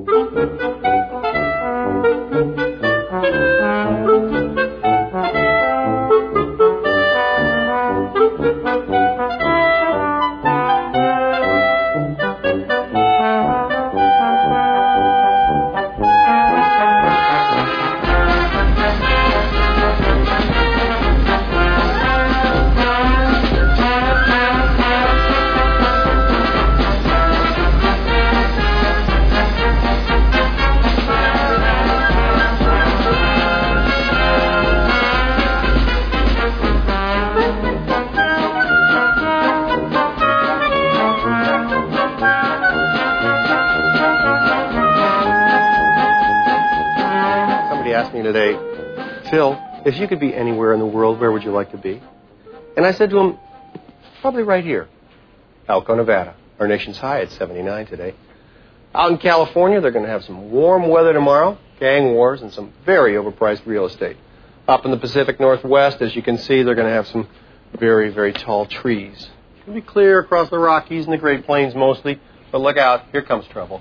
Today, Phil, if you could be anywhere in the world, where would you like to be? And I said to him, probably right here, Elko, Nevada. Our nation's high at 79 today. Out in California, they're going to have some warm weather tomorrow, gang wars, and some very overpriced real estate. Up in the Pacific Northwest, as you can see, they're going to have some very, very tall trees. It'll be clear across the Rockies and the Great Plains mostly, but look out, here comes trouble.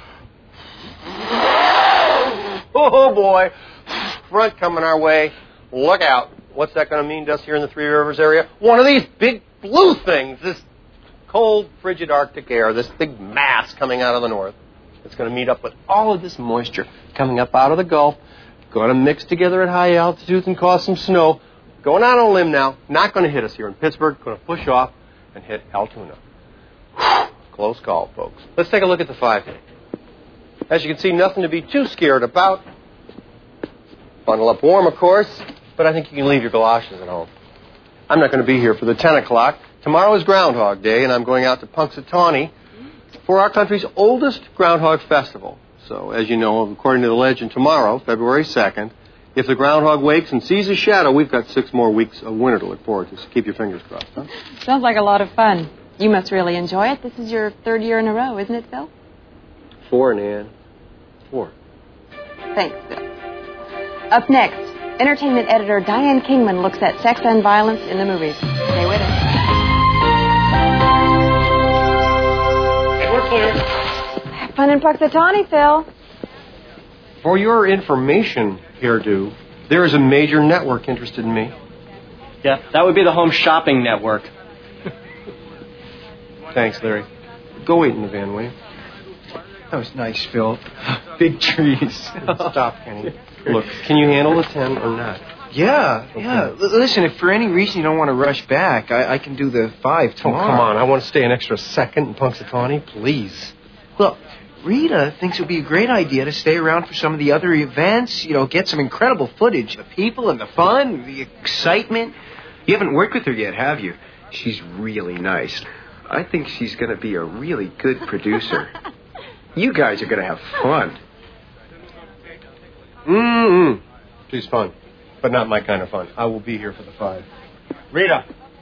Oh, boy. Front coming our way. Look out. What's that going to mean to us here in the Three Rivers area? One of these big blue things, this cold, frigid Arctic air, this big mass coming out of the north. It's going to meet up with all of this moisture coming up out of the Gulf, going to mix together at high altitudes and cause some snow. Going out on a limb now, not going to hit us here in Pittsburgh, going to push off and hit Altoona. Close call, folks. Let's take a look at the 5-day. As you can see, nothing to be too scared about. Bundle up warm, of course, but I think you can leave your galoshes at home. I'm not going to be here for the 10 o'clock. Tomorrow is Groundhog Day, and I'm going out to Punxsutawney for our country's oldest Groundhog Festival. So, as you know, according to the legend, tomorrow, February 2nd, if the groundhog wakes and sees a shadow, we've got 6 more weeks of winter to look forward to, so keep your fingers crossed, huh? Sounds like a lot of fun. You must really enjoy it. This is your 3rd year in a row, isn't it, Phil? 4, Nan. 4. Thanks, Phil. Up next, entertainment editor Diane Kingman looks at sex and violence in the movies. Stay with us. We're clear. Have fun in Punxsutawney, Phil. For your information, Hairdo, there is a major network interested in me. Yeah, that would be the Home Shopping Network. Thanks, Larry. Go wait in the van, will you? That was nice, Phil. Big trees. Stop, Kenny. Look, can you handle the 10 or not? Yeah. Listen, if for any reason you don't want to rush back, I can do the 5 tomorrow. Oh, come on. I want to stay an extra second in Punxsutawney, please. Well, Rita thinks it would be a great idea to stay around for some of the other events, get some incredible footage. The people and the fun, the excitement. You haven't worked with her yet, have you? She's really nice. I think she's going to be a really good producer. You guys are going to have fun. She's fun, but not my kind of fun. I will be here for the 5. Rita.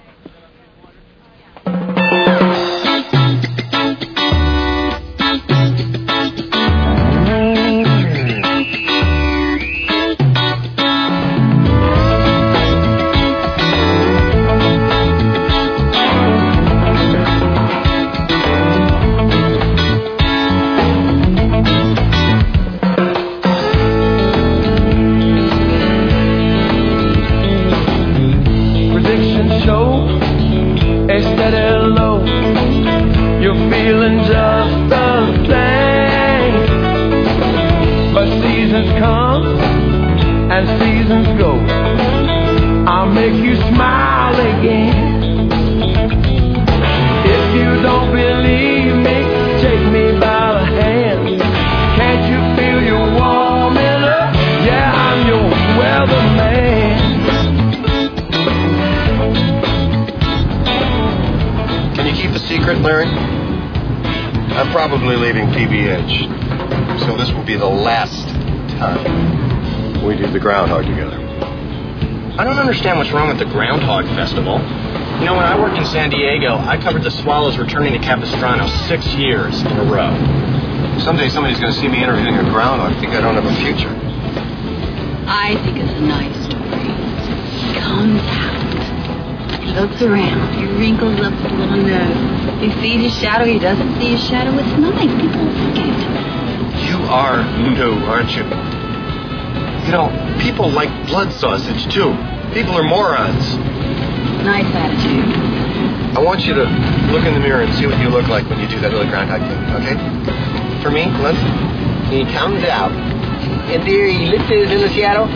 Larry? I'm probably leaving PBH, so this will be the last time we do the Groundhog together. I don't understand what's wrong with the Groundhog Festival. When I worked in San Diego, I covered the Swallows returning to Capistrano 6 years in a row. Someday somebody's going to see me interviewing a groundhog and think I don't have a future. I think it's a nice story. He comes out. He looks around. He wrinkles up his little nose. He sees his shadow. He doesn't see his shadow. It's nice. People like it. You are new, aren't you? You know, people like blood sausage, too. People are morons. Nice attitude. I want you to look in the mirror and see what you look like when you do that little groundhog thing, okay? For me, once he comes out, and there he lifted in the shadow.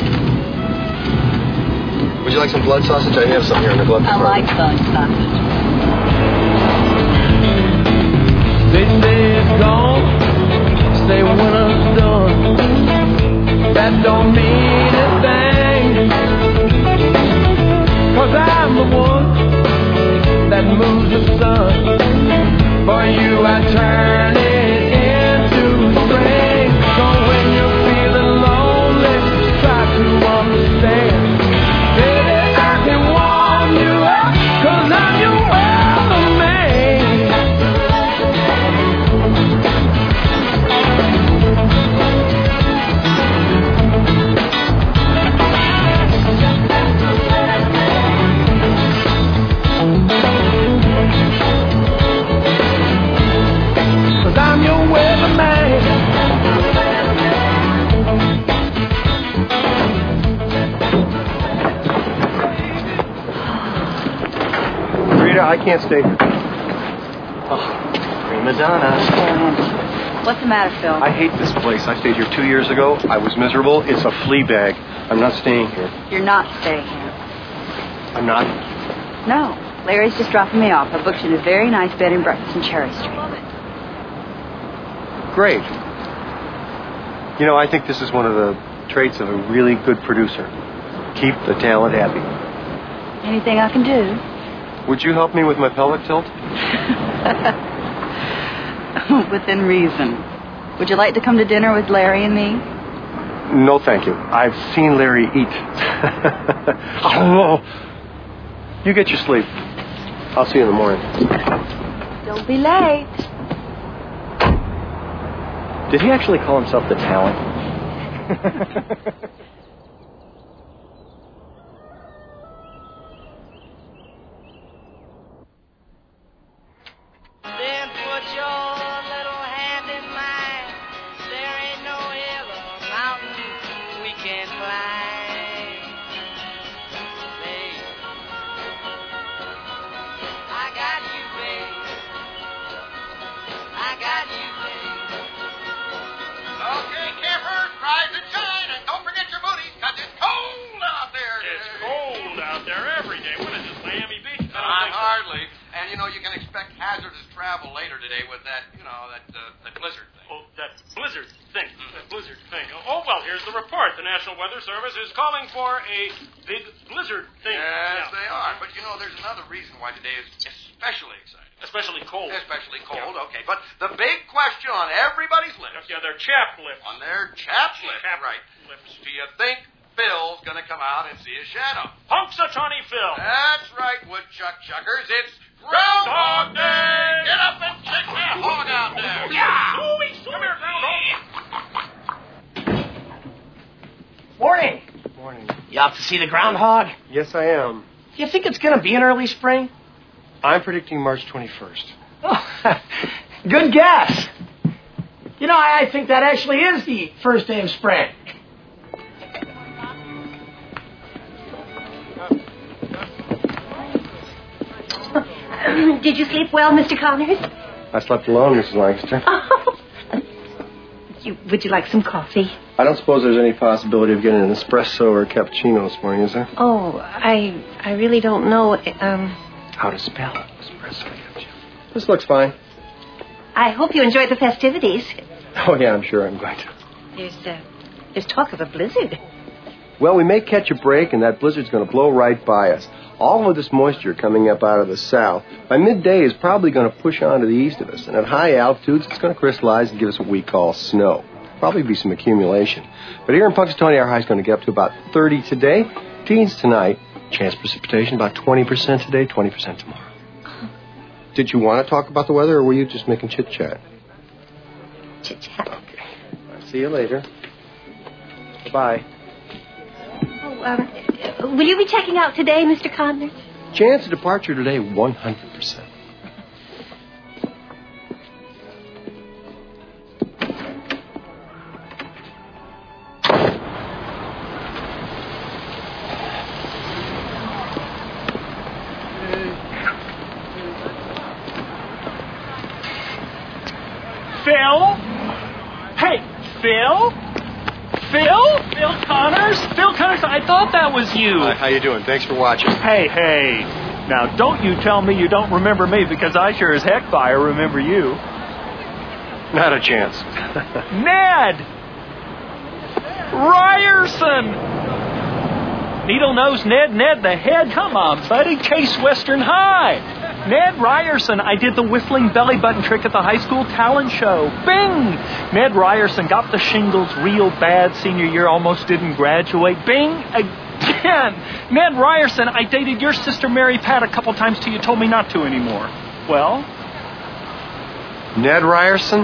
Would you like some blood sausage? I have some here in the glove I compartment. like blood sausage. They say it's gone, say winter's done. That don't mean a thing. 'Cause I'm the one that moves the sun. For you I turn it into spring. So when you're feeling lonely, try to understand. Baby, I can warm you up, 'cause I'm your weatherman. I'm your weatherman. Rita, I can't stay here. Prima donna. What's the matter, Phil? I hate this place. I stayed here 2 years ago. I was miserable. It's a flea bag. I'm not staying here. You're not staying here. I'm not. No. Larry's just dropping me off. I booked you in a very nice bed and breakfast in Cherry Street. Great. You know, I think this is one of the traits of a really good producer. Keep the talent happy. Anything I can do? Would you help me with my pelvic tilt? Within reason. Would you like to come to dinner with Larry and me? No, thank you. I've seen Larry eat. Oh, you get your sleep. I'll see you in the morning. Don't be late. Did he actually call himself the talent? Then put your little hand in mine. There ain't no hill or mountain we can climb. Babe, I got you, babe. I got you, babe. Okay, campers, rise and shine, and don't forget your booties, 'cause it's cold out there. It's cold out there every day. What is this, Miami Beach? I don't Not think so. hardly. And, you know, you can expect hazardous travel later today with that, that blizzard thing. Oh, that blizzard thing. That blizzard thing. Oh, well, here's the report. The National Weather Service is calling for a big blizzard thing. Yes, Yeah. they are. But, you know, there's another reason why today is especially exciting. Especially cold. Especially cold, Yeah. okay. But the big question on everybody's lips, Yeah, they're chapped lips. on their chap's lips, Chapped right, lips. do you think Phil's going to come out and see his shadow? Punxsutawney Phil. That's right, woodchuck chuckers. It's Groundhog Day! Get up and check that hog out there! Yeah! Come here, Groundhog. Morning. Morning. You out to see the groundhog? Yes, I am. You think it's going to be an early spring? I'm predicting March 21st. Oh, good guess. You know, I think that actually is the first day of spring. Did you sleep well, Mr. Connors? I slept alone, Mrs. Lancaster. Oh. Would you like some coffee? I don't suppose there's any possibility of getting an espresso or a cappuccino this morning, is there? Oh, I really don't know. How to spell espresso cappuccino. This looks fine. I hope you enjoyed the festivities. Oh, yeah, I'm sure I'm going to. There's talk of a blizzard. Well, we may catch a break, and that blizzard's going to blow right by us. All of this moisture coming up out of the south, by midday, is probably going to push on to the east of us. And at high altitudes, it's going to crystallize and give us what we call snow. Probably be some accumulation. But here in Punxsutawney, our high is going to get up to about 30 today. Teens tonight. Chance precipitation about 20% today, 20% tomorrow. Did you want to talk about the weather, or were you just making chit-chat? Chit-chat. Okay. I'll see you later. Bye-bye. Oh, will you be checking out today, Mr. Connors? Chance of departure today, 100%. Phil? Phil Connors? Phil Connors, I thought that was you. Hi, how you doing? Thanks for watching. Hey. Now, don't you tell me you don't remember me, because I sure as heck fire remember you. Not a chance. Ned! Ryerson! Needle-nosed Ned the head. Come on, buddy. Case Western High. Ned Ryerson. I did the whistling belly button trick at the high school talent show. Bing! Ned Ryerson got the shingles real bad senior year, almost didn't graduate. Bing! Again! Ned Ryerson. I dated your sister Mary Pat a couple times till you told me not to anymore. Well? Ned Ryerson?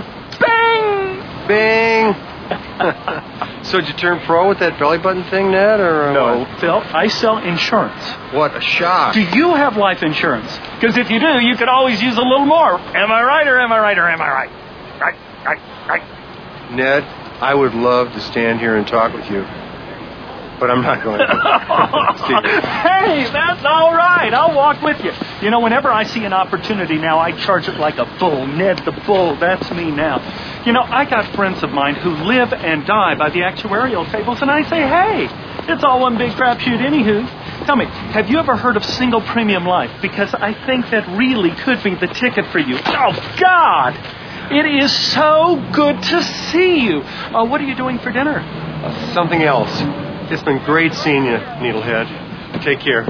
Bing! So did you turn pro with that belly button thing, Ned, or No, what? Phil, I sell insurance. What a shock. Do you have life insurance? Because if you do, you could always use a little more. Am I right or am I right or am I right? Right. Ned, I would love to stand here and talk with you, but I'm not going to. Hey, that's all right. I'll walk with you. You know, whenever I see an opportunity now, I charge it like a bull. Ned the Bull, that's me now. You know, I got friends of mine who live and die by the actuarial tables, and I say, hey, it's all one big crapshoot anywho. Tell me, have you ever heard of single premium life? Because I think that really could be the ticket for you. Oh, God! It is so good to see you. What are you doing for dinner? Something else. It's been great seeing you, Needlehead. Take care.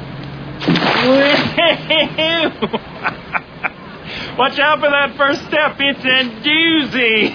Watch out for that first step. It's a doozy.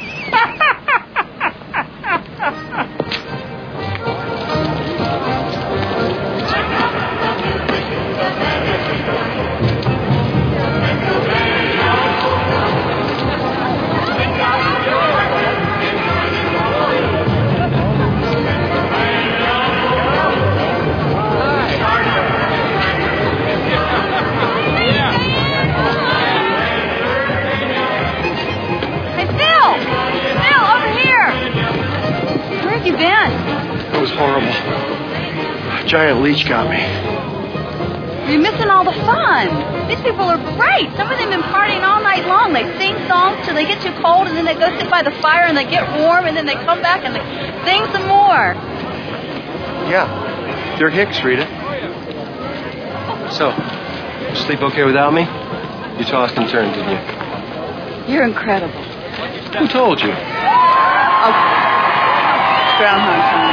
It was horrible. Giant leech got me. You're missing all the fun. These people are great. Some of them have been partying all night long. They sing songs till they get too cold, and then they go sit by the fire and they get warm, and then they come back and they sing some more. Yeah. They're Hicks, Rita. So, you sleep okay without me? You tossed and turned, didn't you? You're incredible. Who told you? Oh, Groundhog Time.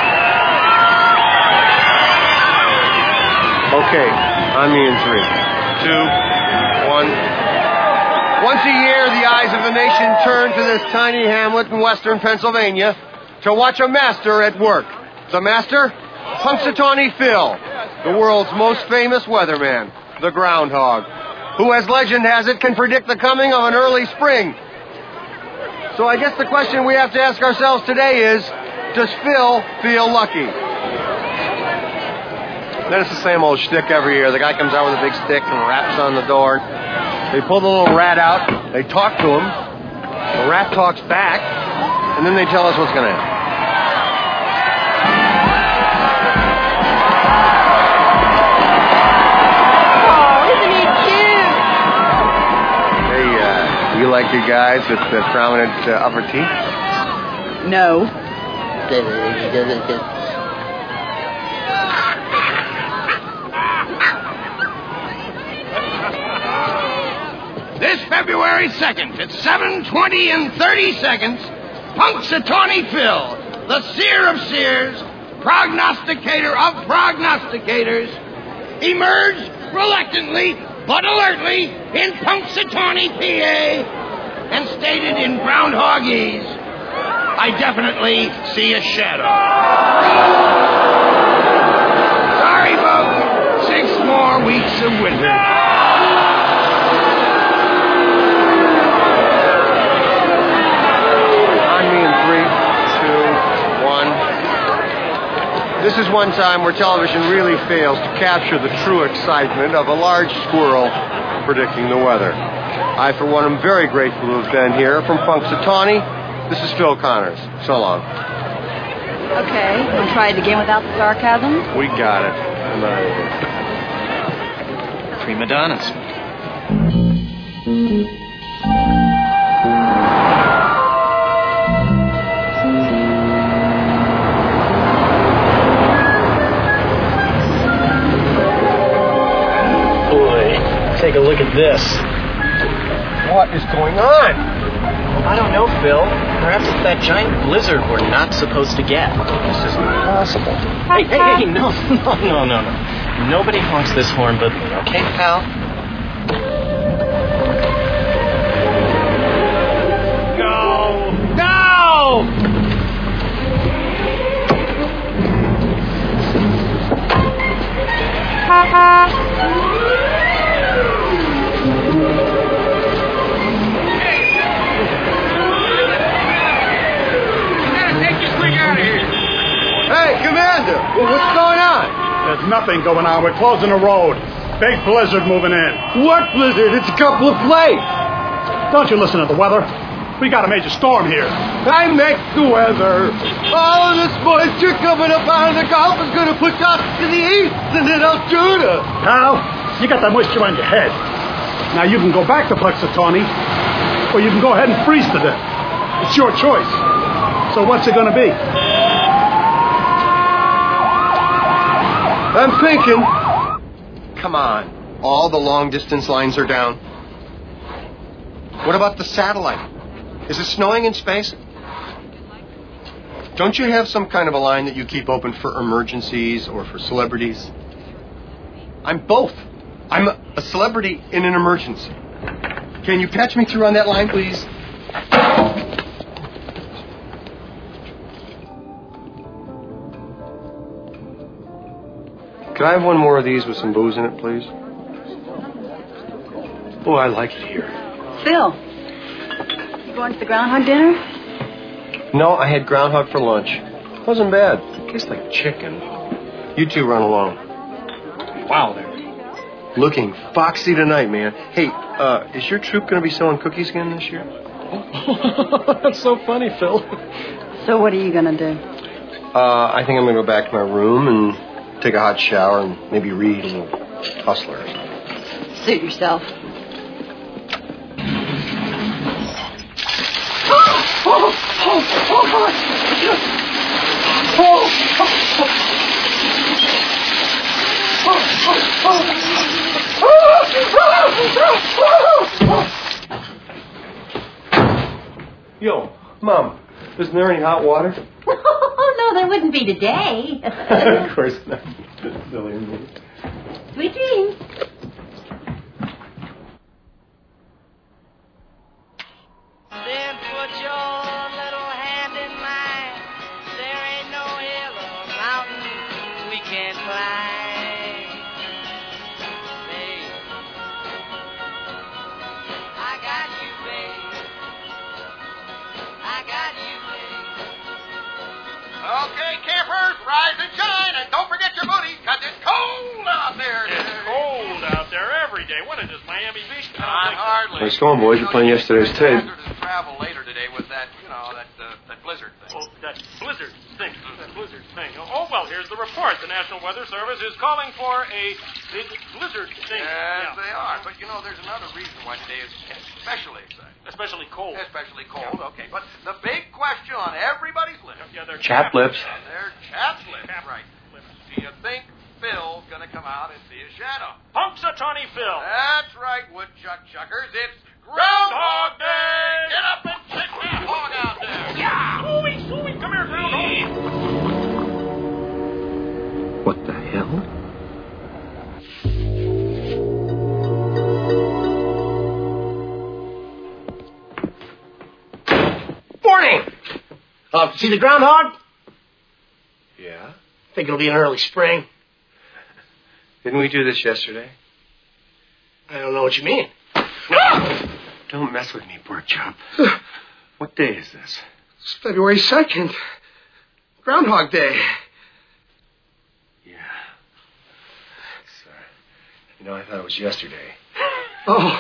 Okay, on me in 3, 2, 1. Once a year, the eyes of the nation turn to this tiny hamlet in western Pennsylvania to watch a master at work. The master? Punxsutawney Phil, the world's most famous weatherman, the groundhog, who, as legend has it, can predict the coming of an early spring. So I guess the question we have to ask ourselves today is, does Phil feel lucky? Then it's the same old shtick every year. The guy comes out with a big stick and raps on the door. They pull the little rat out. They talk to him. The rat talks back. And then they tell us what's going to happen. Oh, isn't he cute? Hey, you like your guys with the prominent upper teeth? No. This February 2nd at 7:20 and 30 seconds, Punxsutawney Phil, the seer of seers, prognosticator of prognosticators, emerged reluctantly but alertly in Punxsutawney, PA, and stated in groundhogese, I definitely see a shadow. Sorry, folks. 6 more weeks of winter. This is one time where television really fails to capture the true excitement of a large squirrel predicting the weather. I, for one, am very grateful to have been here. From Punxsutawney, this is Phil Connors. So long. Okay, want to try it again without the sarcasm? We got it. I'm out of here. Prima donnas. a look at this. What is going on? I don't know, Phil. Perhaps it's that giant blizzard we're not supposed to get. This is impossible. Hey, no. Nobody honks this horn but me, okay, pal? No! Hey, Commander! What's going on? There's nothing going on. We're closing the road. Big blizzard moving in. What blizzard? It's a couple of flakes. Don't you listen to the weather. We got a major storm here. I make the weather. All of this moisture coming up out of the Gulf is going to push us to the east and then Altoona. Pal, you got that moisture on your head. Now you can go back to Puxatawny, or you can go ahead and freeze to death. It's your choice. So what's it going to be? I'm thinking. Come on. All the long-distance lines are down. What about the satellite? Is it snowing in space? Don't you have some kind of a line that you keep open for emergencies or for celebrities? I'm both. I'm a celebrity in an emergency. Can you patch me through on that line, please? Can I have one more of these with some booze in it, please? Oh, I like it here. Phil, you going to the groundhog dinner? No, I had groundhog for lunch. Wasn't bad. Tastes like chicken. You two run along. Wow, there. Looking foxy tonight, man. Hey, is your troop going to be selling cookies again this year? That's so funny, Phil. So what are you going to do? I think I'm going to go back to my room and take a hot shower and maybe read a little Hustler. Suit yourself. Yo, Mom, isn't there any hot water? Oh, no, there wouldn't be today. Of course not. Silly me. Sweet dreams. Then put your little hand in mine. There ain't no hill or mountain we can't climb. Babe, I got you, babe. I got you, babe. Okay, campers, rise and shine, and don't forget your booties, because it's cold out there. It's cold out there every day. What is this, Miami Beach? Not hardly. Nice going, boys. You're playing yesterday's tape. Travel later today with that, that blizzard thing. Oh, that blizzard thing. That blizzard thing. Oh, well, here's the report. The National Weather Service is calling for a big blizzard thing. Yes, they are. But, there's another reason why today is especially exciting. Especially cold. Especially cold, okay. But the big question on everybody's lips. Yeah, they're Chap lips. They're chap's lips, right. Do you think Phil's going to come out and see his shadow? Punxsutawney Phil. That's right, woodchuck chuckers. It's Groundhog Day! Get up and check that hog out there! Yeah! Ooey, come here, Groundhog! What the hell? Morning! See the groundhog? Yeah? Think it'll be an early spring. Didn't we do this yesterday? I don't know what you mean. Don't mess with me, pork chop. What day is this? It's February 2nd. Groundhog Day. Yeah. Sorry. I thought it was yesterday. Oh.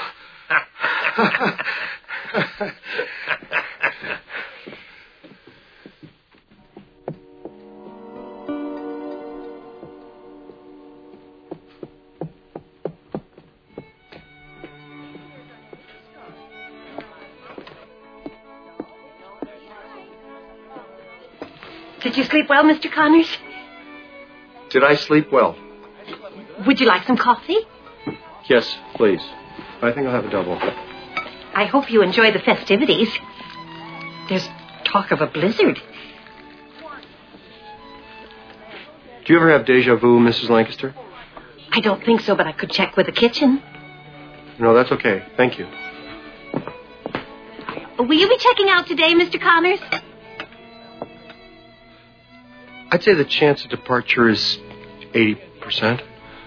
Did you sleep well, Mr. Connors? Did I sleep well? Would you like some coffee? Yes, please. I think I'll have a double. I hope you enjoy the festivities. There's talk of a blizzard. Do you ever have deja vu, Mrs. Lancaster? I don't think so, but I could check with the kitchen. No, that's okay. Thank you. Will you be checking out today, Mr. Connors? I'd say the chance of departure is 80%.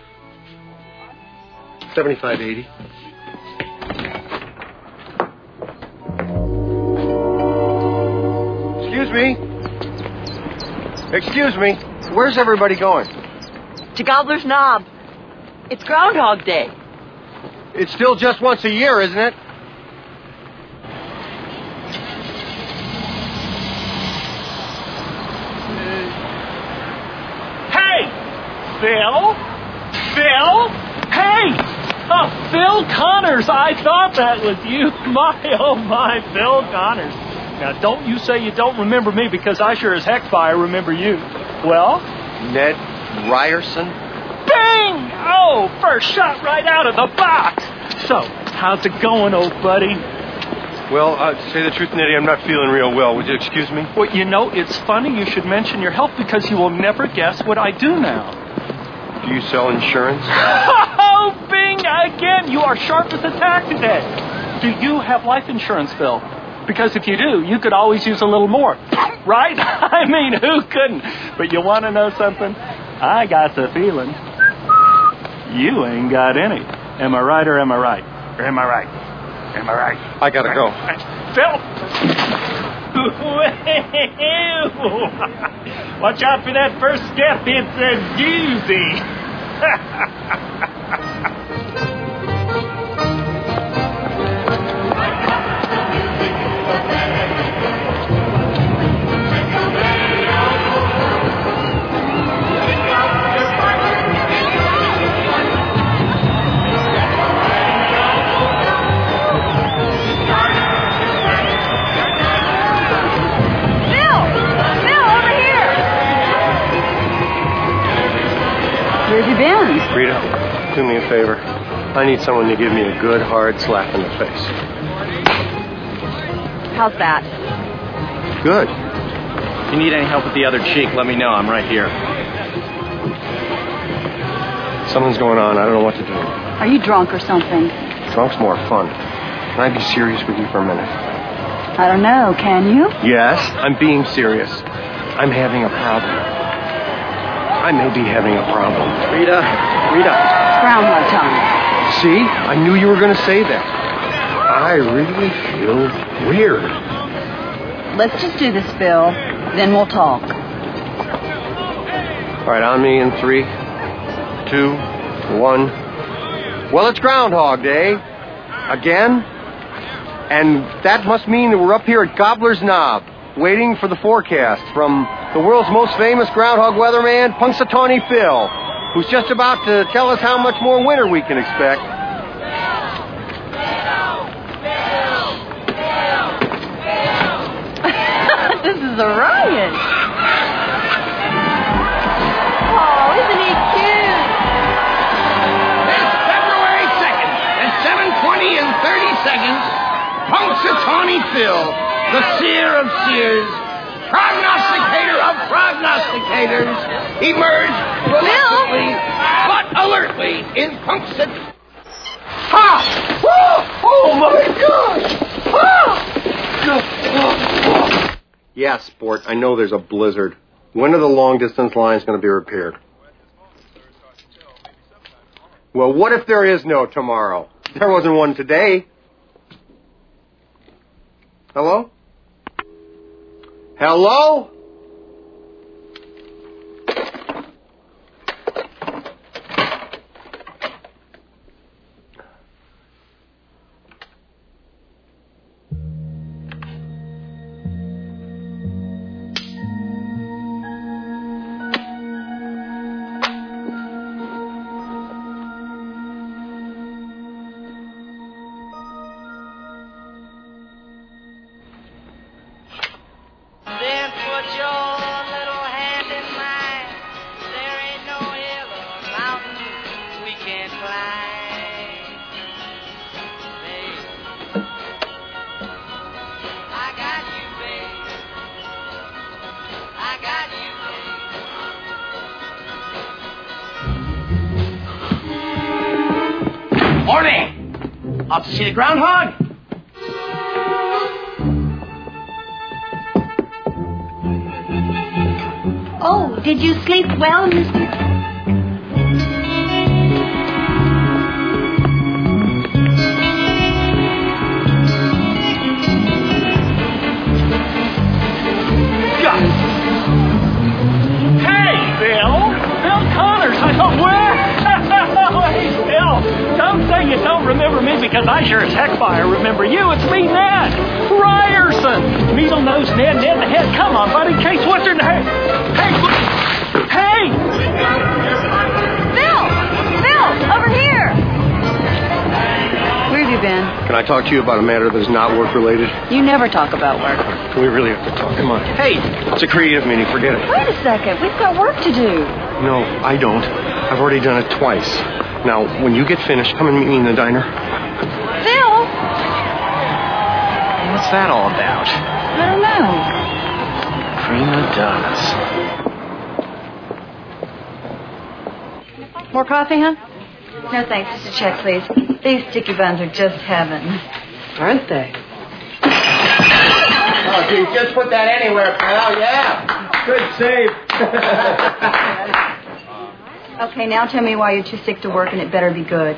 75-80. Excuse me. Excuse me. Where's everybody going? To Gobbler's Knob. It's Groundhog Day. It's still just once a year, isn't it? Hey! Phil? Phil? Hey! Oh, Phil Connors. I thought that was you. My, oh my, Phil Connors. Now, don't you say you don't remember me, because I sure as heck I remember you. Well? Ned Ryerson? Bing! Oh, first shot right out of the box. So, how's it going, old buddy? Well, to say the truth, Nettie, I'm not feeling real well. Would you excuse me? Well, you know, it's funny you should mention your health, because you will never guess what I do now. Do you sell insurance? Oh, Bing! Again, you are sharp as a tack today. Do you have life insurance, Phil? Because if you do, you could always use a little more. Right? I mean, who couldn't? But you want to know something? I got the feeling you ain't got any. Am I right or am I right? Or am I right? Am I right? I gotta go. Phil! Watch out for that first step. It's a doozy. Where have you been? Rita, do me a favor. I need someone to give me a good, hard slap in the face. How's that? Good. If you need any help with the other cheek, let me know. I'm right here. Something's going on. I don't know what to do. Are you drunk or something? Drunk's more fun. Can I be serious with you for a minute? I don't know. Can you? Yes, I'm being serious. I'm having a problem. I may be having a problem. Rita. Groundhog time. See? I knew you were going to say that. I really feel weird. Let's just do this, Phil. Then we'll talk. All right, on me in 3, 2, 1. Well, it's Groundhog Day. Again. And that must mean that we're up here at Gobbler's Knob, waiting for the forecast from the world's most famous groundhog weatherman, Punxsutawney Phil, who's just about to tell us how much more winter we can expect. This is a riot. Oh, isn't he cute? It's February 2nd at 7:20 and 30 seconds. Punxsutawney Phil, the seer of seers, prognosticator of prognosticators, emerged reluctantly but alertly in Punxsutawney. Ha! Oh my gosh! Yeah, sport, I know there's a blizzard. When are the long-distance lines going to be repaired? Well, what if there is no tomorrow? There wasn't one today. Hello? Hello? Then put Off to see the groundhog? Oh, did you sleep well, Mr. You don't remember me because I sure as heck fire remember you. It's me, Ned Ryerson. Needle nose Ned the head. Come on, buddy. Case Western. Hey! Phil! Over here! Where have you been? Can I talk to you about a matter that is not work-related? You never talk about work. We really have to talk. Come on. Hey! It's a creative meeting. Forget it. Wait a second. We've got work to do. No, I don't. I've already done it twice. Now, when you get finished, come and meet me in the diner. Phil! What's that all about? I Prima donnas. don't know. More coffee, huh? No, thanks. Just a check, please. These sticky buns are just heaven. Aren't they? Oh, geez, just put that anywhere, pal. Yeah. Good save. Okay, now tell me why you're too sick to work, and it better be good.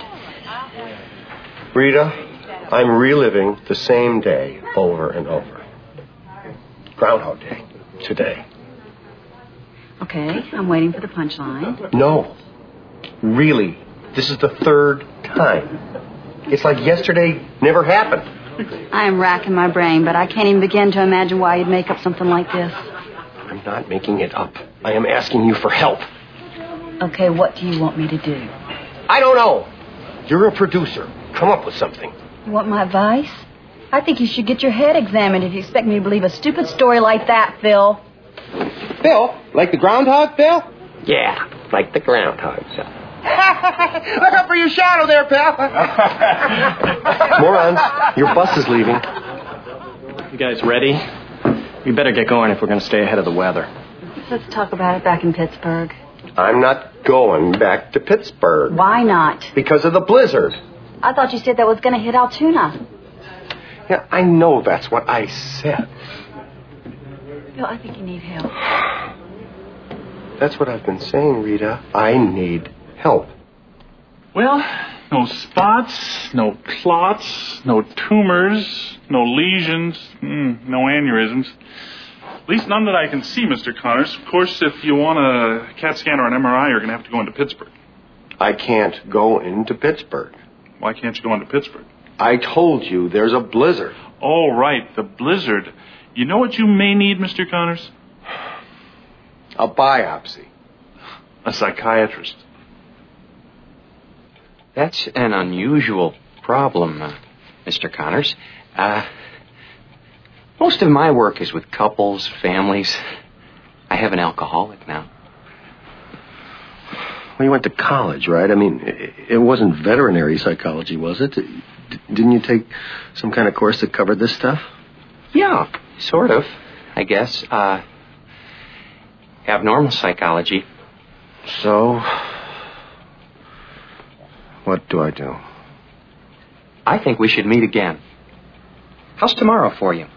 Rita, I'm reliving the same day over and over. Groundhog Day. Today. Okay, I'm waiting for the punchline. No. Really. This is the third time. It's like yesterday never happened. I am racking my brain, but I can't even begin to imagine why you'd make up something like this. I'm not making it up. I am asking you for help. Okay, what do you want me to do? I don't know. You're a producer. Come up with something. You want my advice? I think you should get your head examined if you expect me to believe a stupid story like that, Phil. Phil? Like the groundhog, Phil? Yeah, like the groundhog. Look up for your shadow there, pal. Morons, your bus is leaving. You guys ready? We better get going if we're going to stay ahead of the weather. Let's talk about it back in Pittsburgh. I'm not going back to Pittsburgh. Why not? Because of the blizzard. I thought you said that was going to hit Altoona. Yeah, I know that's what I said. Phil, I think you need help. That's what I've been saying, Rita. I need help. Well, no spots, no clots, no tumors, no lesions, no aneurysms. At least none that I can see, Mr. Connors. Of course, if you want a CAT scan or an MRI, you're going to have to go into Pittsburgh. I can't go into Pittsburgh. Why can't you go into Pittsburgh? I told you there's a blizzard. Oh, right, the blizzard. You know what you may need, Mr. Connors? A biopsy. A psychiatrist. That's an unusual problem, Mr. Connors. Most of my work is with couples, families. I have an alcoholic now. Well, you went to college, right? I mean, it wasn't veterinary psychology, was it? Didn't you take some kind of course that covered this stuff? Yeah, sort of, I guess. Abnormal psychology. So, what do I do? I think we should meet again. How's tomorrow for you?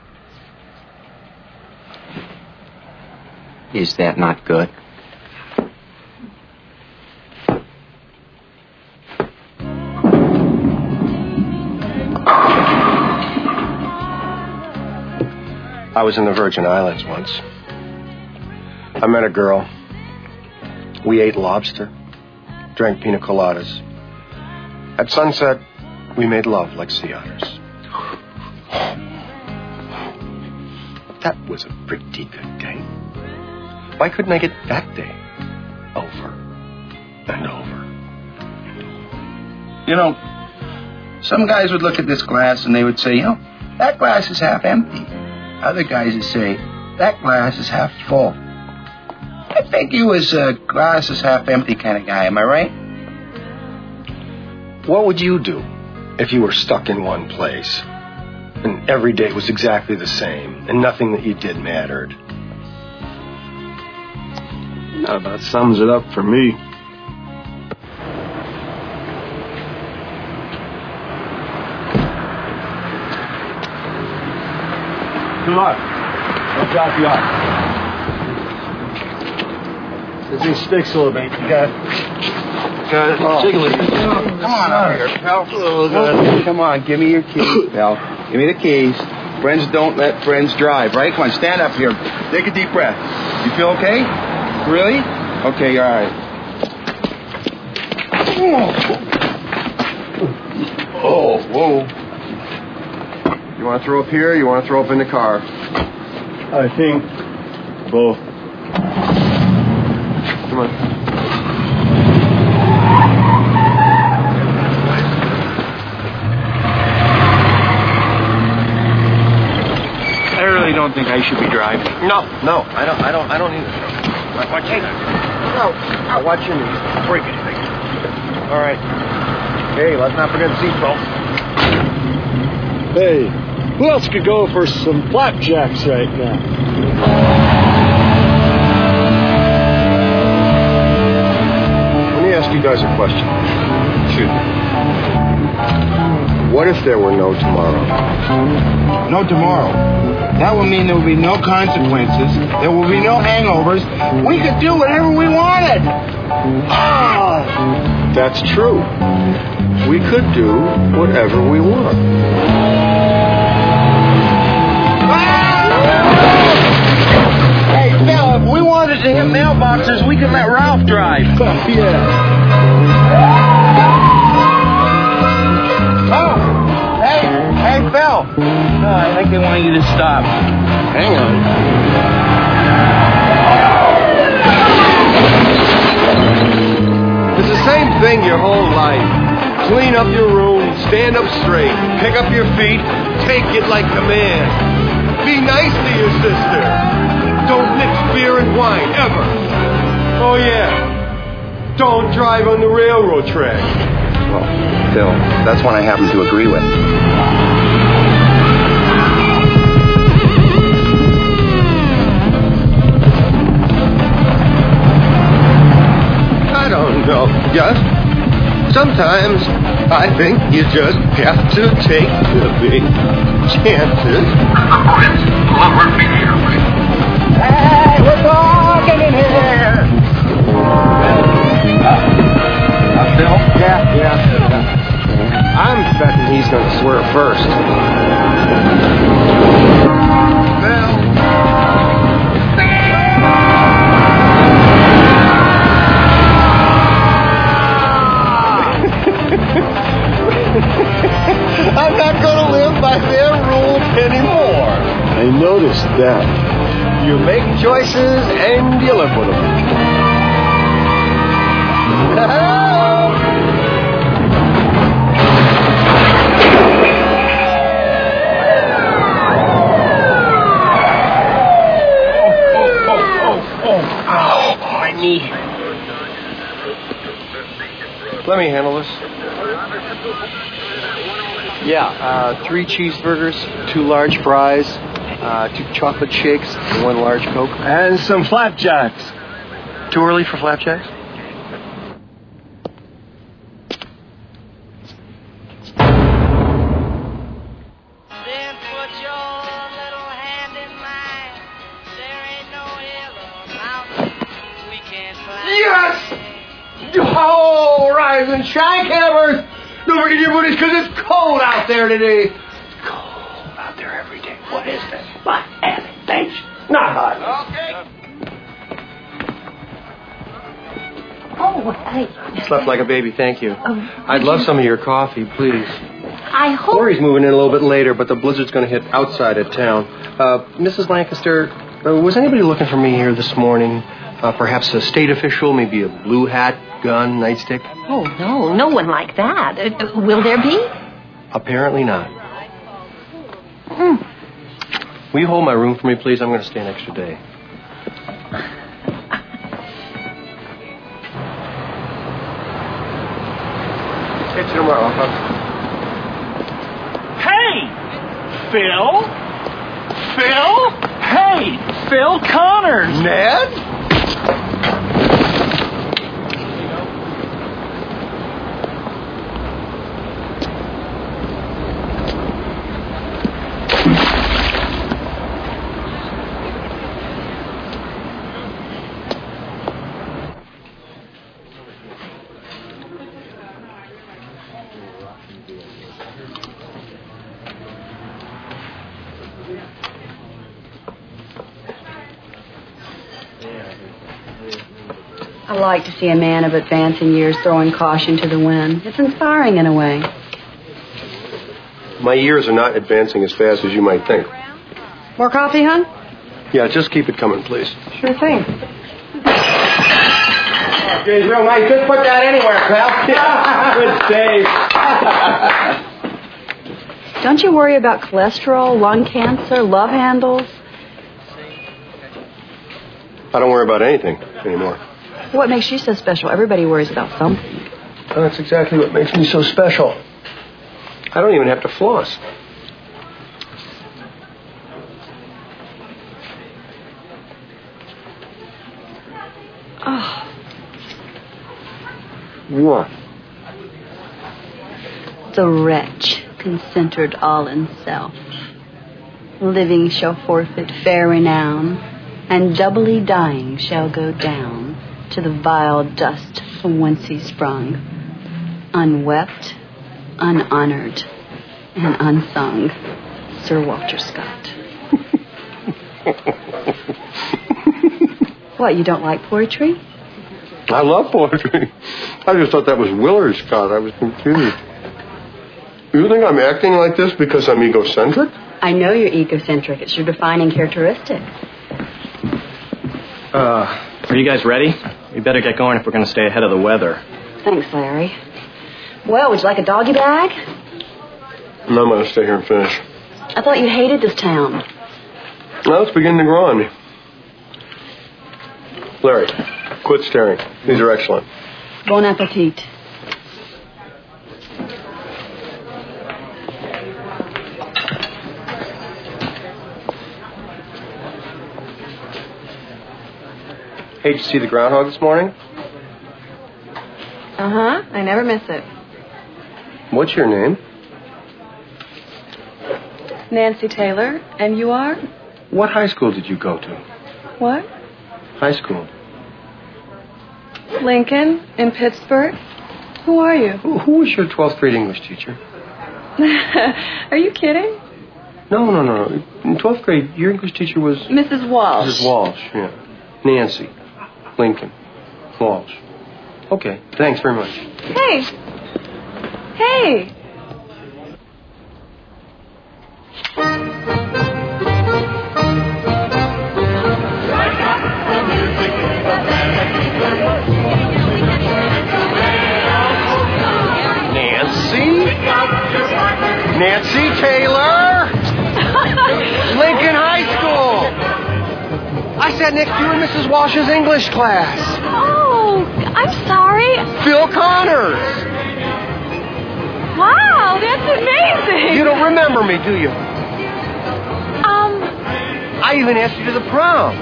Is that not good? I was in the Virgin Islands once. I met a girl. We ate lobster, drank pina coladas. At sunset, we made love like sea otters. That was a pretty good day. Why couldn't I get that day over and over? You know, some guys would look at this glass and they would say, you know, that glass is half empty. Other guys would say, that glass is half full. I think he was a glass is half empty kind of guy, am I right? What would you do if you were stuck in one place and every day was exactly the same and nothing that you did mattered? That about sums it up for me. luck. I'll drop you off. This thing sticks a little bit. You got it. Jiggle it. Come on out here, pal. Come on, give me your keys, pal. Give me the keys. Friends don't let friends drive, right? Come on, stand up here. Take a deep breath. You feel okay? Really? Okay, you're all right. Oh, whoa. You want to throw up here or you want to throw up in the car? I think both. Come on. I really don't think I should be driving. No, I don't either. Watch it. No, watch your knees. Break anything. All right. Hey, let's not forget the seatbelt. Hey, who else could go for some flapjacks right now? Let me ask you guys a question. Shoot. What if there were no tomorrow? No tomorrow. That would mean there would be no consequences. There would be no hangovers. We could do whatever we wanted. Ah, that's true. We could do whatever we want. Hey, Phil, if we wanted to hit mailboxes, we could let Ralph drive. Yeah. Oh, hey, Phil. No, I think they want you to stop. Hang on. It's the same thing your whole life. Clean up your room, stand up straight, pick up your feet, take it like command. Be nice to your sister. Don't mix beer and wine, ever. Oh, yeah. Don't drive on the railroad track. Well, Phil, that's one I happen to agree with. I don't know, Gus. Sometimes I think you just have to take the big chances. Hey, we're talking in here! Phil? Yeah. I'm betting he's going to swear first. I'm not going to live by their rules anymore. I noticed that. You make choices and you live with them. Oh, my knee. Let me handle this. Yeah, 3 cheeseburgers, 2 large fries, 2 chocolate shakes, and 1 large Coke. And some flapjacks. Too early for flapjacks? Then put your little hand in mine. There ain't no hill or mountain we can't climb. Yes! Oh, rise and shine, campers! Don't forget your booties because it's cold out there today. It's cold out there every day. What is this? Miami Beach. Not hot. Okay. Oh, I Slept like a baby, thank you. I'd love some of your coffee, please. hope... Corey's moving in a little bit later, but the blizzard's going to hit outside of town. Mrs. Lancaster, was anybody looking for me here this morning? Perhaps a state official, maybe a blue hat, gun, nightstick? Oh, no one like that. Will there be? Apparently not. Will you hold my room for me, please? I'm going to stay an extra day. Catch you tomorrow. Hey! Phil? Hey! Phil Connors! Ned? I like to see a man of advancing years throwing caution to the wind. It's inspiring in a way. My years are not advancing as fast as you might think. More coffee, hon? Yeah, just keep it coming, please. Sure thing. Geez, real nice. Just put that anywhere, pal. Good save. Don't you worry about cholesterol, lung cancer, love handles? I don't worry about anything anymore. What makes you so special? Everybody worries about something. Well, that's exactly what makes me so special. I don't even have to floss. Oh. What? The wretch, concentred all in self. Living shall forfeit fair renown, and doubly dying shall go down to the vile dust from whence he sprung, unwept, unhonored, and unsung. Sir Walter Scott. What, you don't like poetry? I love poetry. I just thought that was Willard Scott. I was confused. You think I'm acting like this because I'm egocentric? I know you're egocentric. It's your defining characteristic. Are you guys ready? We better get going if we're going to stay ahead of the weather. Thanks, Larry. Well, would you like a doggy bag? No, I'm going to stay here and finish. I thought you hated this town. Well, it's beginning to grow on me. Larry, quit staring. These are excellent. Bon appetit. Hey, did you see the groundhog this morning? Uh-huh. I never miss it. What's your name? Nancy Taylor. And you are? What high school did you go to? What? High school. Lincoln in Pittsburgh. Who are you? Who was your 12th grade English teacher? Are you kidding? No. In 12th grade, your English teacher was... Mrs. Walsh. Mrs. Walsh, yeah. Nancy. Lincoln. Walsh. Okay, thanks very much. Hey. Hey. Nancy Taylor! Lincoln High School! I sat next to you in Mrs. Walsh's English class. Oh, I'm sorry. Phil Connors! Wow, that's amazing. You don't remember me, do you? I even asked you to the prom.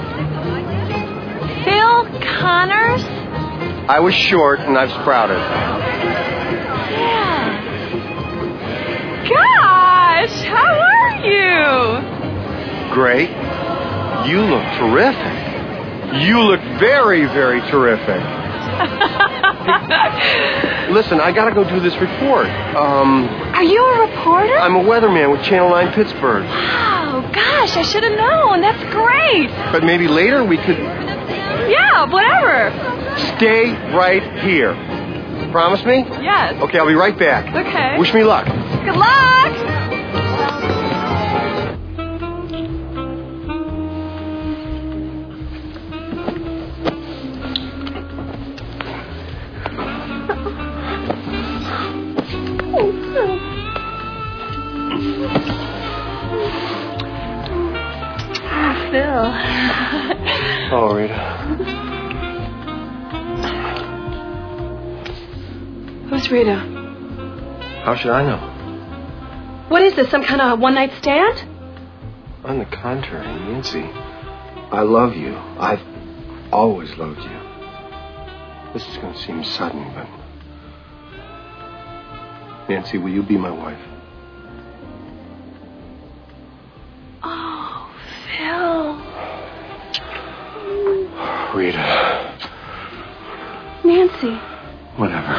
Phil Connors? I was short and I've sprouted. Yeah. Gosh, how are you? Great. You look terrific. You look very, very terrific. Listen, I gotta go do this report. Are you a reporter? I'm a weatherman with Channel 9 Pittsburgh. Wow, gosh, I should have known. That's great. But maybe later we could... Yeah, whatever. Stay right here. Promise me? Yes. Okay, I'll be right back. Okay. Wish me luck. Good luck. Phil. Oh, Rita. Who's Rita? How should I know? What is this, some kind of one-night stand? On the contrary, Nancy, I love you. I've always loved you. This is going to seem sudden, but... Nancy, will you be my wife? Oh, Phil. Rita. Nancy. Whatever.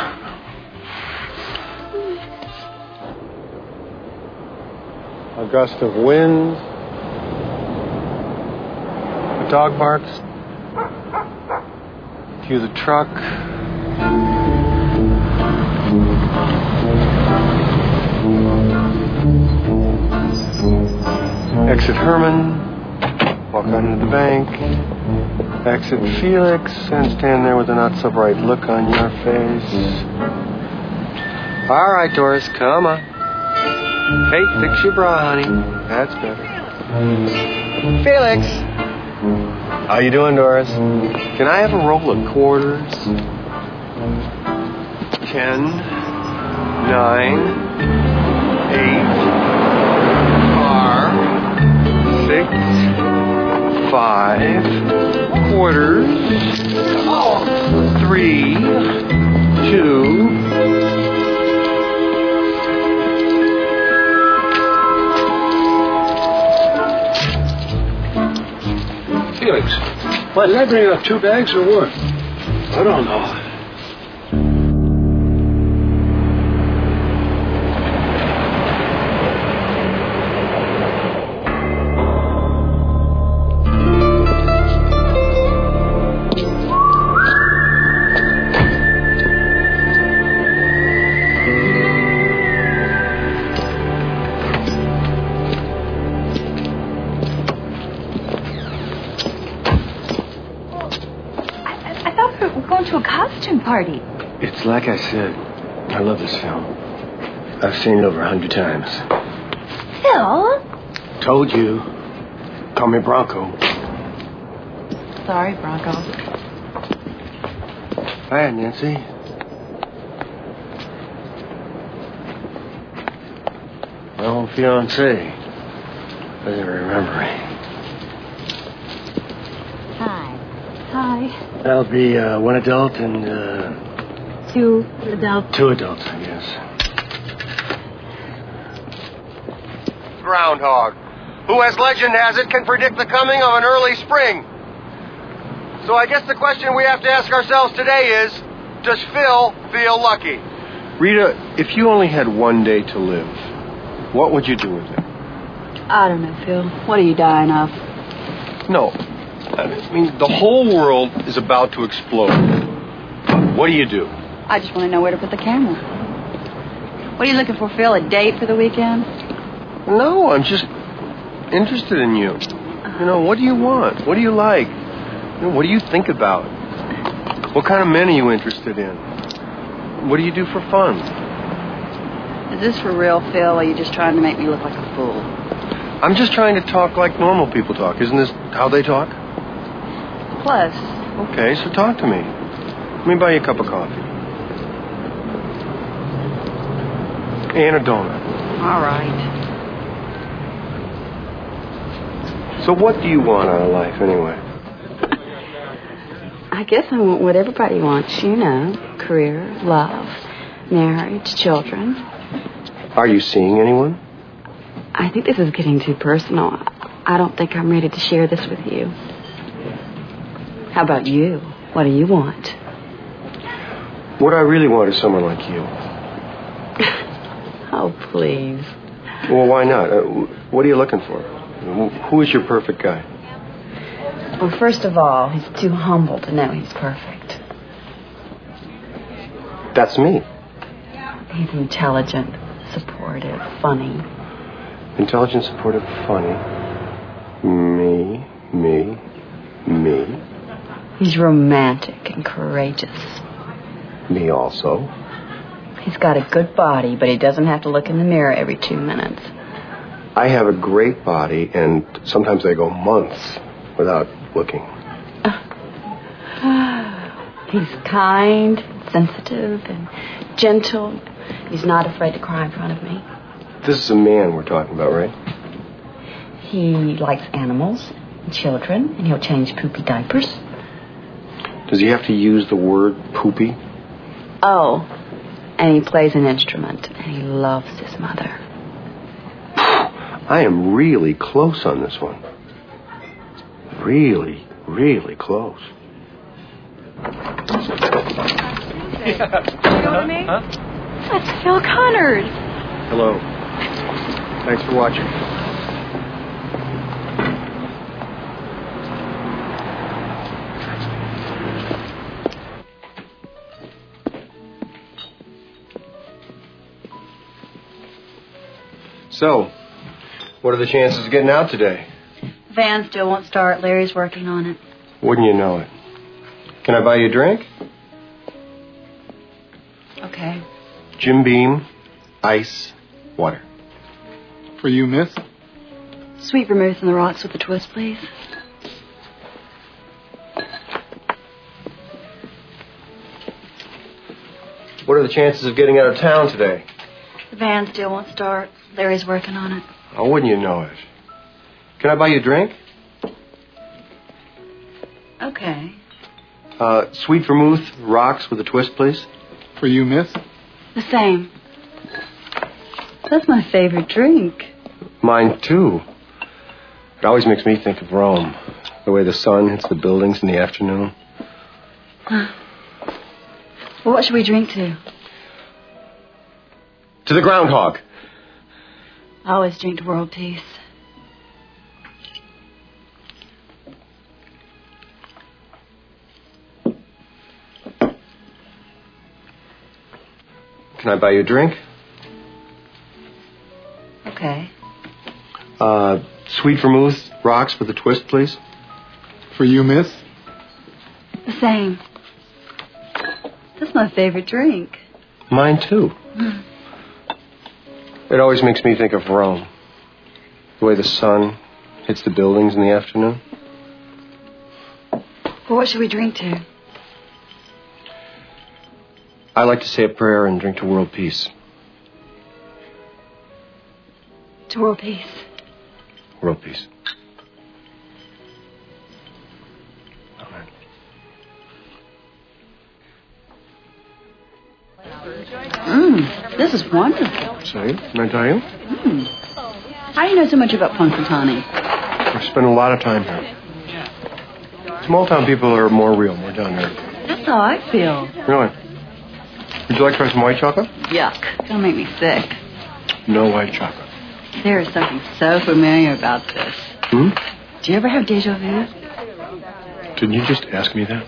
A gust of wind. A dog barks. Cue the truck. Exit Herman. Walk out into the bank. Exit Felix. And stand there with a not-so-bright look on your face. All right, Doris, come on. Hey, fix your bra, honey. That's better. Felix! How you doing, Doris? Can I have a roll of quarters? 10, 9, 8, R, 6, 5, quarters, 3, 2, Felix, what, did I bring up 2 bags or what? I don't know. Party. It's like I said. I love this film. I've seen it over 100 times. Phil? Told you. Call me Bronco. Sorry, Bronco. Hi, Nancy. My old fiancé. Doesn't remember me. Hi. Hi. That'll be 1 adult and 2 adults. 2 adults, I guess. Groundhog, who, as legend has it, can predict the coming of an early spring. So I guess the question we have to ask ourselves today is, does Phil feel lucky? Rita, if you only had 1 day to live, what would you do with it? I don't know, Phil. What are you dying of? No. I mean, the whole world is about to explode. What do? I just want to know where to put the camera. What are you looking for, Phil? A date for the weekend? No, I'm just interested in you. You know, what do you want? What do you like? You know, what do you think about? What kind of men are you interested in? What do you do for fun? Is this for real, Phil, or are you just trying to make me look like a fool? I'm just trying to talk like normal people talk. Isn't this how they talk? Plus. Okay, so talk to me. Let me buy you a cup of coffee. And a donut. All right. So what do you want out of life, anyway? I guess I want what everybody wants, you know. Career, love, marriage, children. Are you seeing anyone? I think this is getting too personal. I don't think I'm ready to share this with you. How about you? What do you want? What I really want is someone like you. Oh, please. Well, why not? What are you looking for? Who is your perfect guy? Well, first of all, he's too humble to know he's perfect. That's me. He's intelligent, supportive, funny. Intelligent, supportive, funny. Me. He's romantic and courageous. Me also. He's got a good body, but he doesn't have to look in the mirror every 2 minutes. I have a great body, and sometimes I go months without looking. He's kind, sensitive, and gentle. He's not afraid to cry in front of me. This is a man we're talking about, right? He likes animals and children, and he'll change poopy diapers. Does he have to use the word poopy? Oh, and he plays an instrument, and he loves his mother. I am really close on this one. Really, really close. You know me? Huh? That's Phil Connors. Hello. Thanks for watching. So, what are the chances of getting out today? Van still won't start. Larry's working on it. Wouldn't you know it? Can I buy you a drink? Okay. Jim Beam, ice, water. For you, miss? Sweet vermouth on the rocks with a twist, please. What are the chances of getting out of town today? The van still won't start. Larry's working on it. Oh, wouldn't you know it? Can I buy you a drink? Okay. Sweet vermouth, rocks with a twist, please. For you, miss? The same. That's my favorite drink. Mine, too. It always makes me think of Rome. The way the sun hits the buildings in the afternoon. Well, what should we drink to? To the groundhog. I always drink to world peace. Can I buy you a drink? Okay. Sweet vermouth, rocks with a twist, please. For you, miss? The same. That's my favorite drink. Mine, too. It always makes me think of Rome. The way the sun hits the buildings in the afternoon. Well, what should we drink to? I like to say a prayer and drink to world peace. To world peace. World peace. This is wonderful. Say, can I tell you? How do you know so much about Punxsutawney? I've spent a lot of time here. Small town people are more real, more down there. That's how I feel. Really? Would you like to try some white chocolate? Yuck. Don't make me sick. No white chocolate. There is something so familiar about this. Hmm? Do you ever have deja vu? Didn't you just ask me that?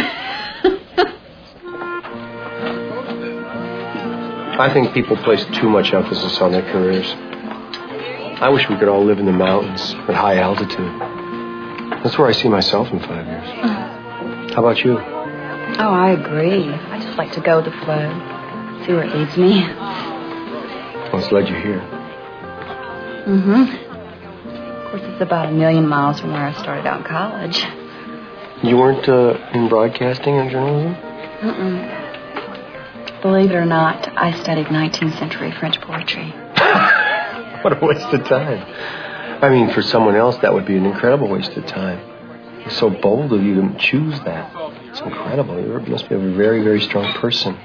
I think people place too much emphasis on their careers. I wish we could all live in the mountains at high altitude. That's where I see myself in 5 years. How about you? Oh, I agree. I just like to go with the flow. See where it leads me. What's led you here? Of course, it's about 1,000,000 miles from where I started out in college. You weren't in broadcasting or journalism? Believe it or not, I studied 19th century French poetry. What a waste of time. I mean, for someone else, that would be an incredible waste of time. It's so bold of you to choose that. It's incredible. You must be a very, very strong person.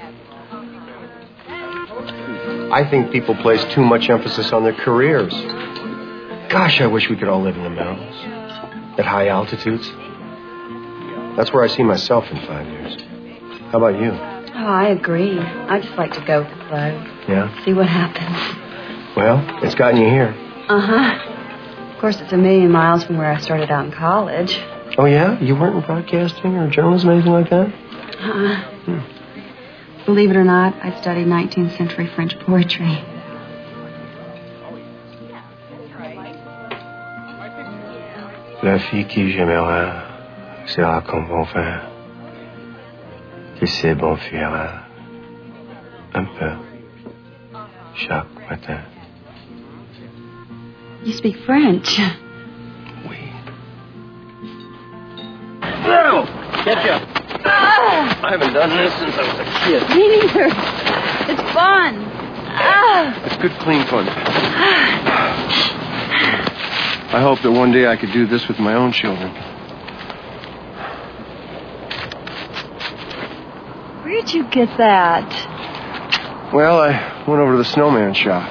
I think people place too much emphasis on their careers. Gosh, I wish we could all live in the mountains, at high altitudes. That's where I see myself in 5 years. How about you? Oh, I agree. I just like to go with the flow. Yeah? See what happens. Well, it's gotten you here. Of course, it's 1,000,000 miles from where I started out in college. Oh, yeah? You weren't in broadcasting or journalism or anything like that? Believe it or not, I studied 19th century French poetry. La fille qui j'aimerais sera comme bon frère, qui sait bon fuira un peu chaque matin. You speak French. No! Get you! I haven't done this since I was a kid. Me neither. It's fun. It's good, clean fun. I hope that one day I could do this with my own children. Where'd you get that? Well, I went over to the snowman shop.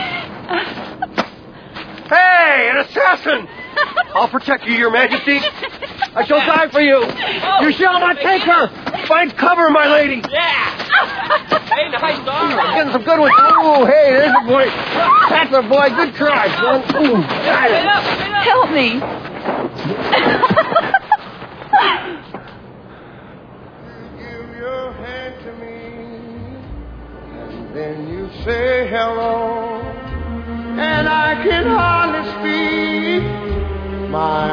Hey, an assassin! I'll protect you, Your Majesty. I shall die for you. You shall not take her. Find cover, my lady. Yeah. Hey, nice dog. I'm getting some good ones. Ooh, hey, there's a boy. That's a boy. Good try, son. Ooh, got it. Help me. Give your hand to me, and then you say hello, and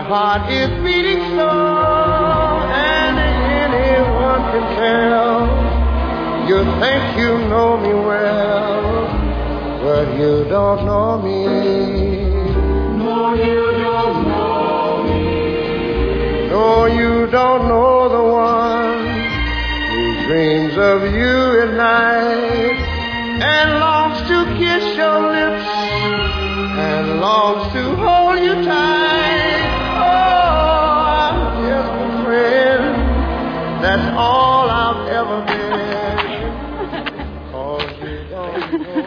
heart is beating so, and anyone can tell. You think you know me well, but you don't know me. No, you don't know me. No, you don't know the one who dreams of you at night and longs to kiss your lips and longs to hold you tight. Oh, I'm just a friend. That's all I've ever been. 'Cause you don't know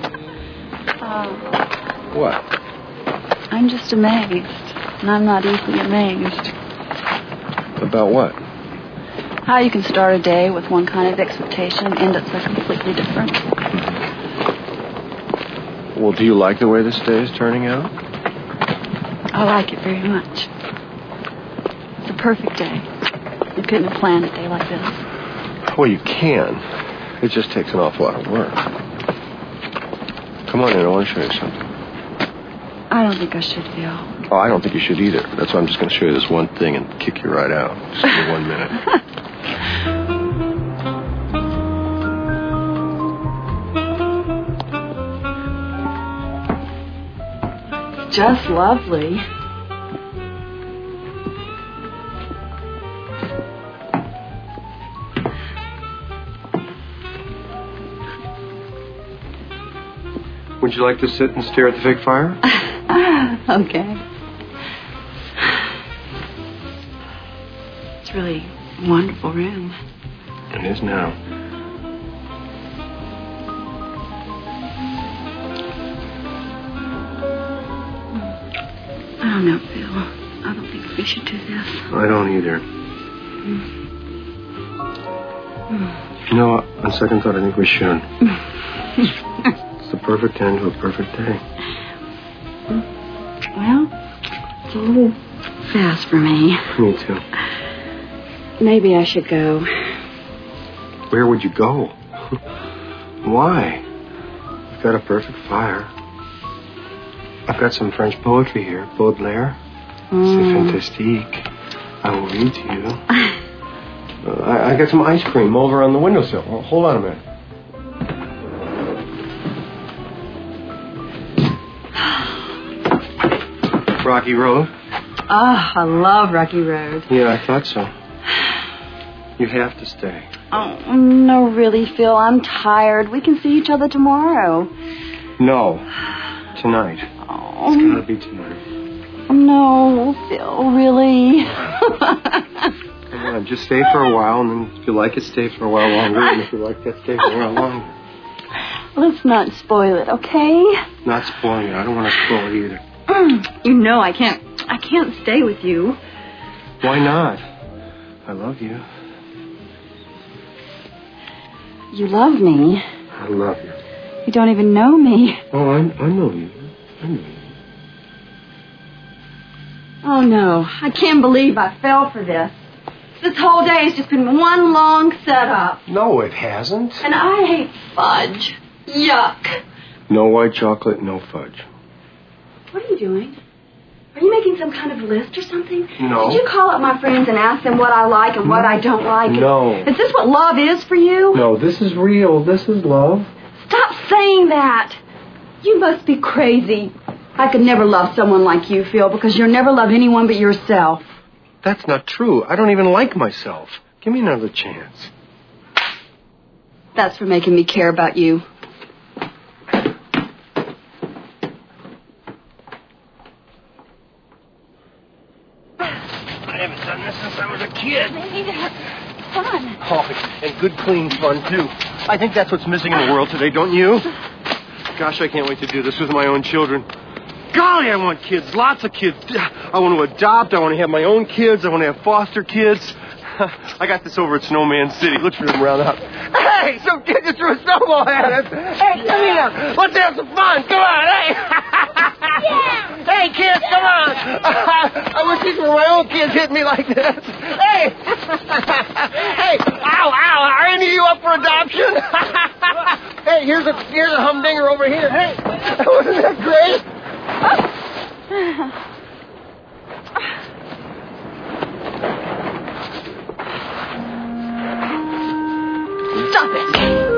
me. What? I'm just amazed. And I'm not easily amazed. About what? How you can start a day with one kind of expectation and end up so completely different. Well, do you like the way this day is turning out? I like it very much. It's a perfect day. You couldn't have planned a day like this. Well, you can. It just takes an awful lot of work. Come on in, I want to show you something. I don't think I should, Phil. Oh, I don't think you should either. That's why I'm just going to show you this one thing and kick you right out. Just give me 1 minute. Just lovely. Would you like to sit and stare at the fake fire? Okay. It's really a wonderful room. It is now. I don't know, Phil. I don't think we should do this. I don't either. You know, on second thought, I think we should. It's the perfect end to a perfect day. Well, it's a little fast for me. Me too. Maybe I should go. Where would you go? Why? You've got a perfect fire. I've got some French poetry here. Baudelaire. C'est fantastique. I will read to you. I got some ice cream over on the windowsill. Oh, hold on a minute. Rocky Road? Oh, I love Rocky Road. Yeah, I thought so. You have to stay. Oh, no, really, Phil. I'm tired. We can see each other tomorrow. No. Tonight. Oh. It's gotta be tonight. No, Phil, really. Come on, just stay for a while, and then if you like it, stay for a while longer, and if you like that, stay for a while longer. Let's not spoil it, okay? Not spoiling it. I don't want to spoil it either. You know I can't stay with you. Why not? I love you. You love me. I love you. You don't even know me. Oh, I know you. I know you. Oh, no. I can't believe I fell for this. This whole day has just been one long setup. No, it hasn't. And I hate fudge. Yuck. No white chocolate, no fudge. What are you doing? Are you making some kind of list or something? No. Did you call up my friends and ask them what I like and what I don't like? No. Is this what love is for you? No, this is real. This is love. Stop saying that. You must be crazy. I could never love someone like you, Phil, because you'll never love anyone but yourself. That's not true. I don't even like myself. Give me another chance. That's for making me care about you. I haven't done this since I was a kid. Maybe that's fun. Oh, and good, clean fun, too. I think that's what's missing in the world today, don't you? Gosh, I can't wait to do this with my own children. Golly, I want kids, lots of kids. I want to adopt, I want to have my own kids, I want to have foster kids. I got this over at Snowman City. Look for them around the house. Hey, some kid just threw a snowball at us. Hey, come here. Let's have some fun. Come on, hey. Yeah. Hey, kids, come on. I wish these were my own kids hitting me like this. Hey. Hey, ow. Are any of you up for adoption? Hey, here's a humdinger over here. Hey, wasn't that great? Stop it.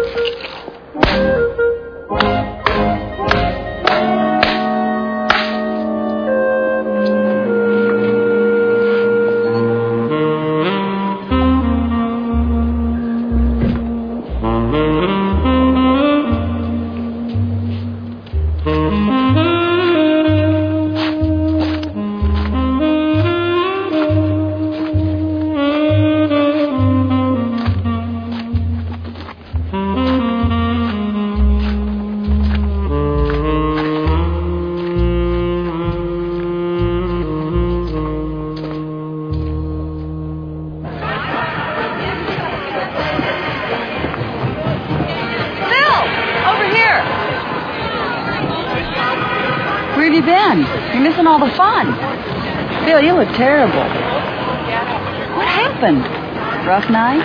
Where have you been? You're missing all the fun. Phil, you look terrible. What happened? Rough night?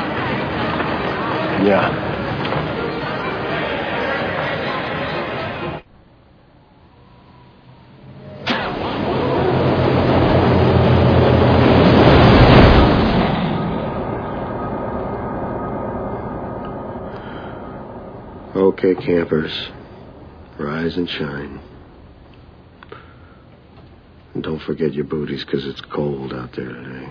Yeah. Okay, campers. Rise and shine. And don't forget your booties, because it's cold out there today.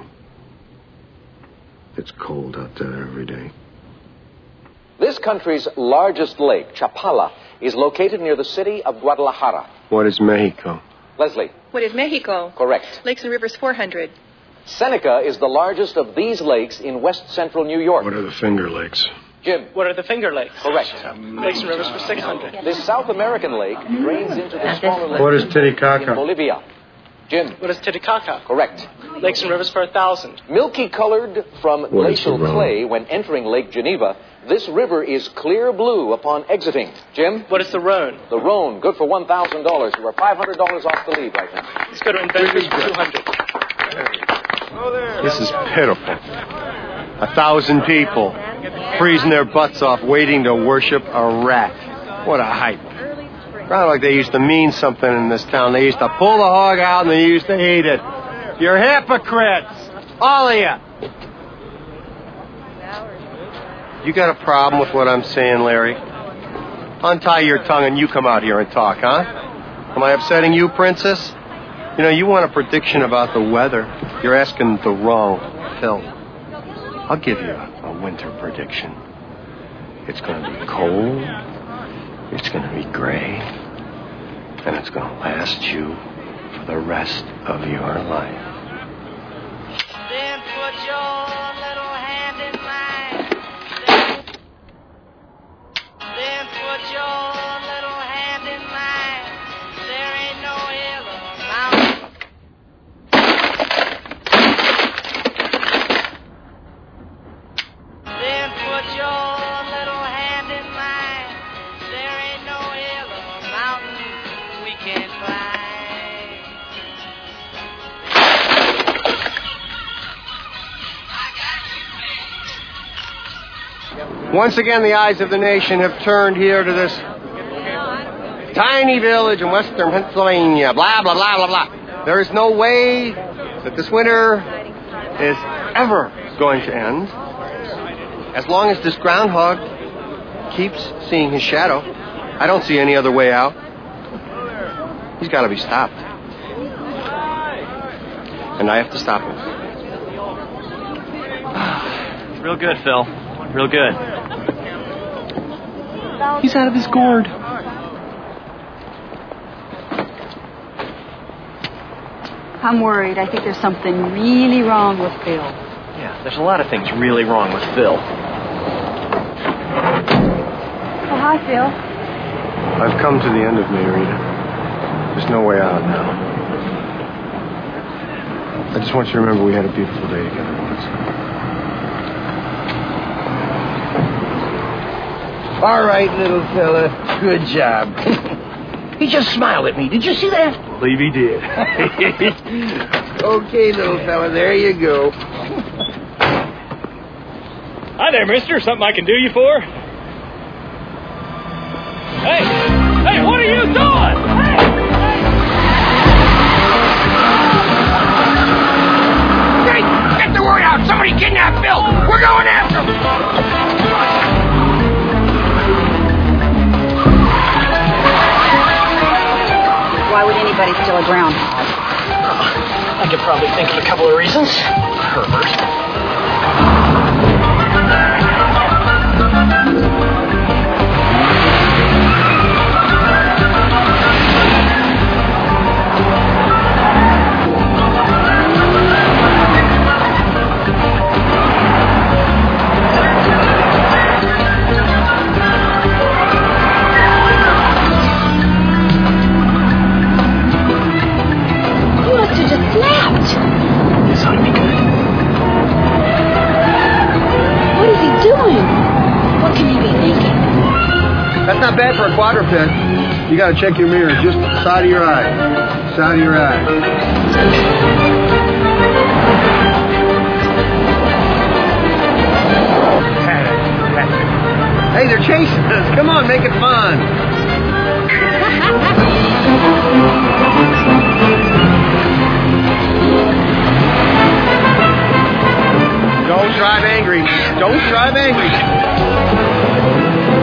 It's cold out there every day. This country's largest lake, Chapala, is located near the city of Guadalajara. What is Mexico? Leslie. What is Mexico? Correct. Lakes and Rivers 400. Seneca is the largest of these lakes in west central New York. What are the Finger Lakes? Jim. What are the Finger Lakes? Correct. Lakes and Rivers for 600. This South American lake drains into the smaller lake What is Titicaca? in Bolivia. Jim. What is Titicaca? Correct. Lakes and Rivers for 1,000. Milky colored from glacial clay when entering Lake Geneva, this river is clear blue upon exiting. Jim? What is the Rhone? The Rhone, good for $1,000. You are $500 off the lead right now. Let's go to Inventors for 200. This is pitiful. 1,000 people freezing their butts off waiting to worship a rat. What a hype. Kind of like they used to mean something in this town. They used to pull the hog out and they used to eat it. You're hypocrites. All of you. You got a problem with what I'm saying, Larry? Untie your tongue and you come out here and talk, huh? Am I upsetting you, Princess? You know, you want a prediction about the weather. You're asking the wrong Phil. I'll give you a winter prediction. It's going to be cold. It's going to be gray. And it's going to last you for the rest of your life. Then put your little hand in mine. Then put your little hand in mine. There ain't no hill or mountain. Then put your little hand in mine. There ain't no hill or mountain we can't climb. Once again, the eyes of the nation have turned here to this tiny village in western Pennsylvania. Blah, blah, blah, blah, blah. There is no way that this winter is ever going to end. As long as this groundhog keeps seeing his shadow, I don't see any other way out. He's got to be stopped. And I have to stop him. Real good, Phil. Real good. He's out of his gourd. I'm worried. I think there's something really wrong with Phil. Yeah, there's a lot of things really wrong with Phil. Oh, hi, Phil. I've come to the end of me, Rita. There's no way out now. I just want you to remember we had a beautiful day together once. All right, little fella. Good job. He just smiled at me. Did you see that? Believe he did. Okay, little fella. There you go. Hi there, mister. Something I can do you for? Hey! Hey, what are you doing? Hey, get the word out. Somebody kidnapped Bill. We're going after him. anybody still a groundhog? I could probably think of a couple of reasons. Herbert. That's not bad for a quadruped. You gotta check your mirror, just side of your eye. Side of your eye. Hey, they're chasing us. Come on, make it fun. Don't drive angry. Don't drive angry.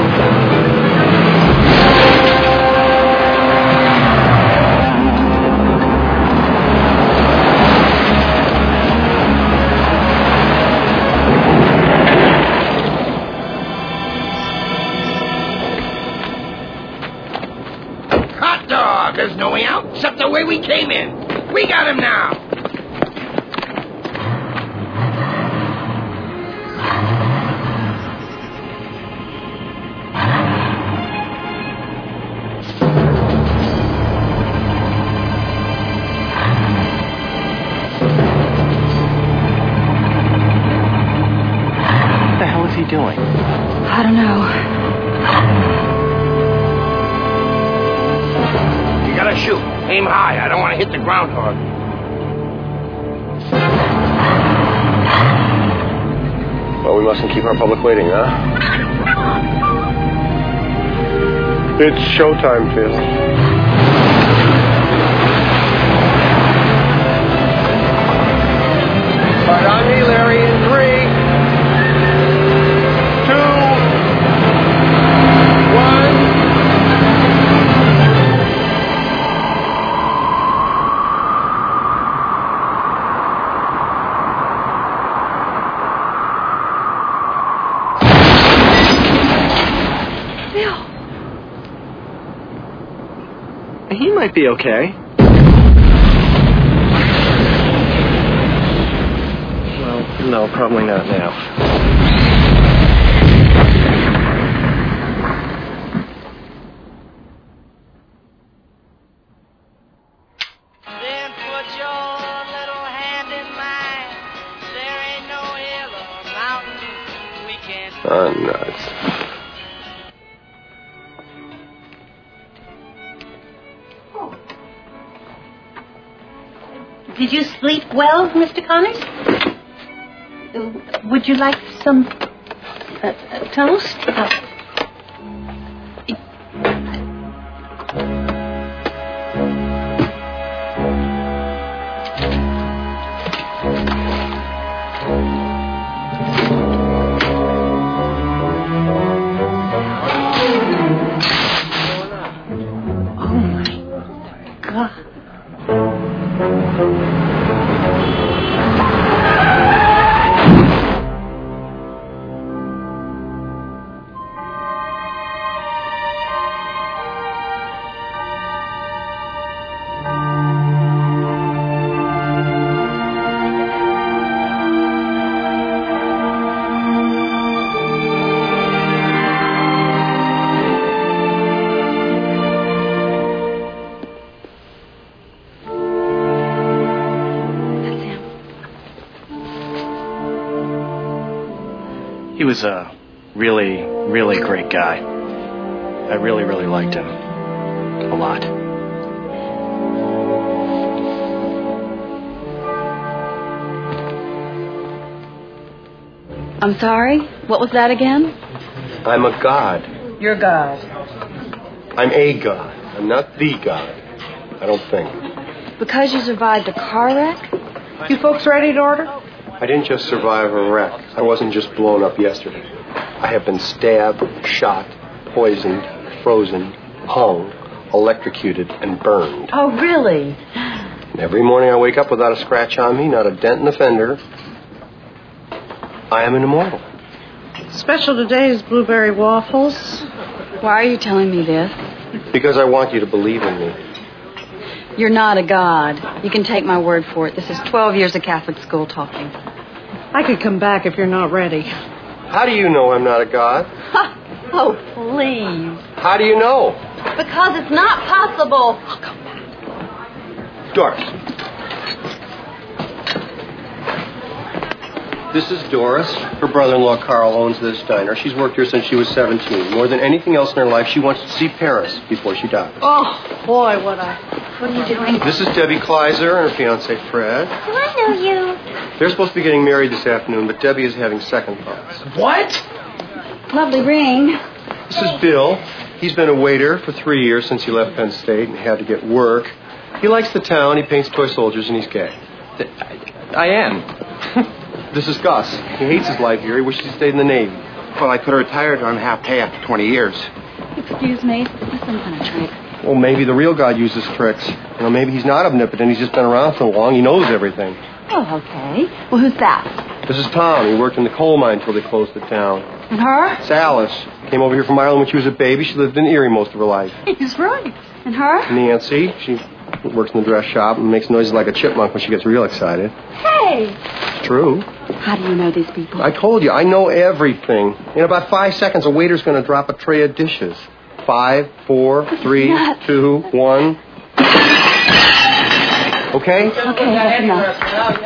There's no way out except the way we came in. We got him now. What the hell is he doing? I don't know. Gotta shoot. Aim high. I don't want to hit the groundhog. Well, we mustn't keep our public waiting, huh? It's showtime, Phil. Right on me, Larry, in 3, 2, 1. He might be okay. Well, no, probably not now. Then put your little hand in mine. There ain't no hill or mountain we can't. Oh, nuts. Did you sleep well, Mr. Connors? Would you like some toast? He was a really, really great guy. I really, really liked him. A lot. I'm sorry? What was that again? I'm a god. You're God. I'm a god. I'm not the god. I don't think. Because you survived a car wreck? You folks ready to order? I didn't just survive a wreck. I wasn't just blown up yesterday. I have been stabbed, shot, poisoned, frozen, hung, electrocuted and burned. Oh, really? And every morning I wake up without a scratch on me, not a dent in the fender. I am an immortal. Special today is blueberry waffles. Why are you telling me this? Because I want you to believe in me. You're not a god. You can take my word for it. This is 12 years of Catholic school talking. I could come back if you're not ready. How do you know I'm not a god? Oh, please. How do you know? Because it's not possible. I'll come back. Doris. This is Doris. Her brother-in-law, Carl, owns this diner. She's worked here since she was 17. More than anything else in her life, she wants to see Paris before she dies. Oh, boy, what are you doing? This is Debbie Kleiser and her fiancé, Fred. Do I know you? They're supposed to be getting married this afternoon, but Debbie is having second thoughts. What? Lovely ring. This is Bill. He's been a waiter for 3 years since he left Penn State and had to get work. He likes the town, he paints toy soldiers, and he's gay. I am. This is Gus. He hates his life here. He wishes he stayed in the Navy. Well, I could have retired on half pay after 20 years. Excuse me. That's some kind of trick. Well, maybe the real God uses tricks. You know, maybe he's not omnipotent. He's just been around so long, he knows everything. Oh, okay. Well, who's that? This is Tom. He worked in the coal mine until they closed the town. And her? It's Alice. Came over here from Ireland when she was a baby. She lived in Erie most of her life. He's right. And her? Nancy. She works in the dress shop and makes noises like a chipmunk when she gets real excited. Hey! It's true. How do you know these people? I told you, I know everything. In about 5 seconds, a waiter's going to drop a tray of dishes. 5, 4, 3, 2, 1. Okay? Okay, that's enough.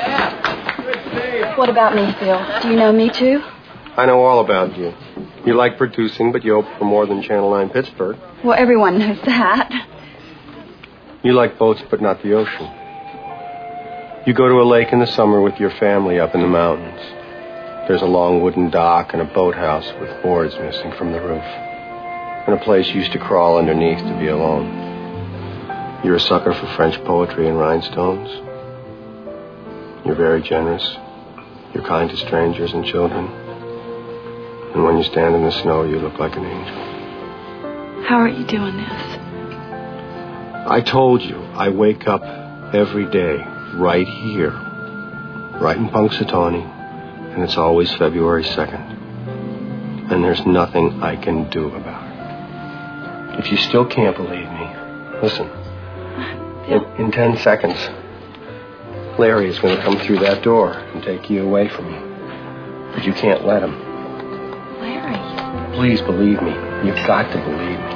What about me, Phil? Do you know me, too? I know all about you. You like producing, but you hope for more than Channel 9 Pittsburgh. Well, everyone knows that. You like boats, but not the ocean. You go to a lake in the summer with your family up in the mountains. There's a long wooden dock and a boathouse with boards missing from the roof. And a place you used to crawl underneath to be alone. You're a sucker for French poetry and rhinestones. You're very generous. You're kind to strangers and children. And when you stand in the snow, you look like an angel. How are you doing this? I told you, I wake up every day right here, right in Punxsutawney, and it's always February 2nd. And there's nothing I can do about it. If you still can't believe me, listen. In 10 seconds, Larry is going to come through that door and take you away from me. But you can't let him. Larry. Please believe me. You've got to believe me.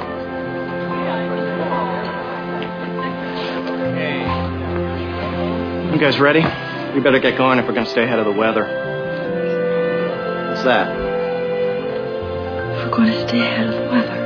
You guys ready? We better get going if we're going to stay ahead of the weather. What's that? If we're going to stay ahead of the weather.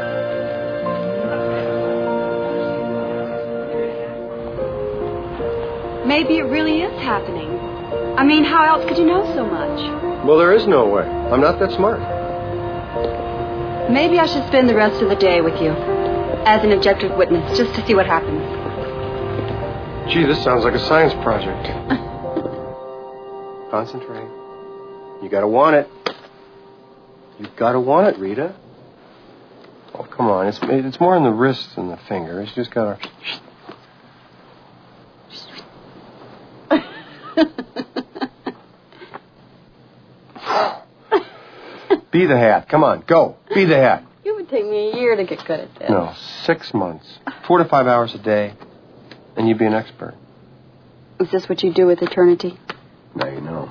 Maybe it really is happening. I mean, how else could you know so much? Well, there is no way. I'm not that smart. Maybe I should spend the rest of the day with you as an objective witness, just to see what happens. Gee, this sounds like a science project. Concentrate. You gotta want it. You've gotta want it, Rita. Oh, come on. It's more in the wrist than the finger. It's just gotta... Be the hat. Come on, go. Be the hat. It would take me a year to get good at this. No, 6 months. 4 to 5 hours a day. And you'd be an expert. Is this what you do with eternity? Now you know.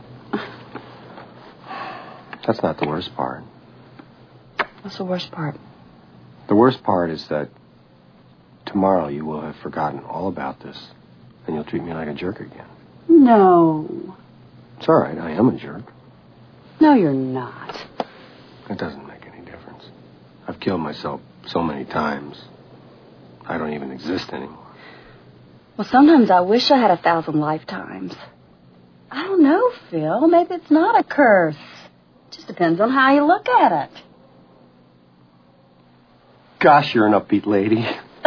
That's not the worst part. What's the worst part? The worst part is that tomorrow you will have forgotten all about this, and you'll treat me like a jerk again. No. It's all right. I am a jerk. No, you're not. It doesn't make any difference. I've killed myself so many times, I don't even exist anymore. Well, sometimes I wish I had 1,000 lifetimes. I don't know, Phil. Maybe it's not a curse. It just depends on how you look at it. Gosh, you're an upbeat lady.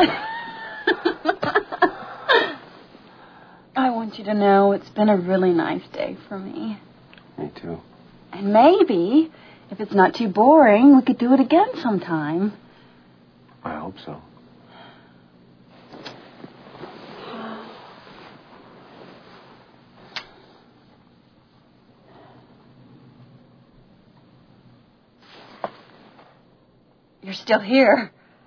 I want you to know it's been a really nice day for me. Me too. And maybe, if it's not too boring, we could do it again sometime. I hope so. You're still here.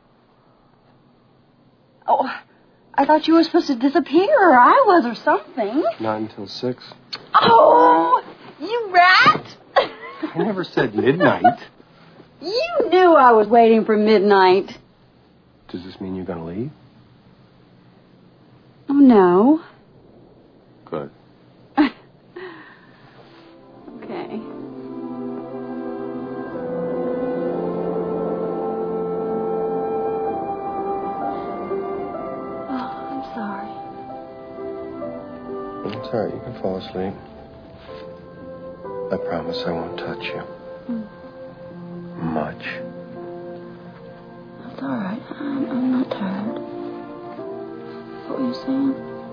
Oh, I thought you were supposed to disappear, or I was, or something. Not until 6. Oh, you rat! I never said midnight. You knew I was waiting for midnight. Does this mean you're going to leave? Oh, no. Good. Okay. Sorry. It's all right. You can fall asleep. I promise I won't touch you. Much. That's all right. I'm not tired. What were you saying?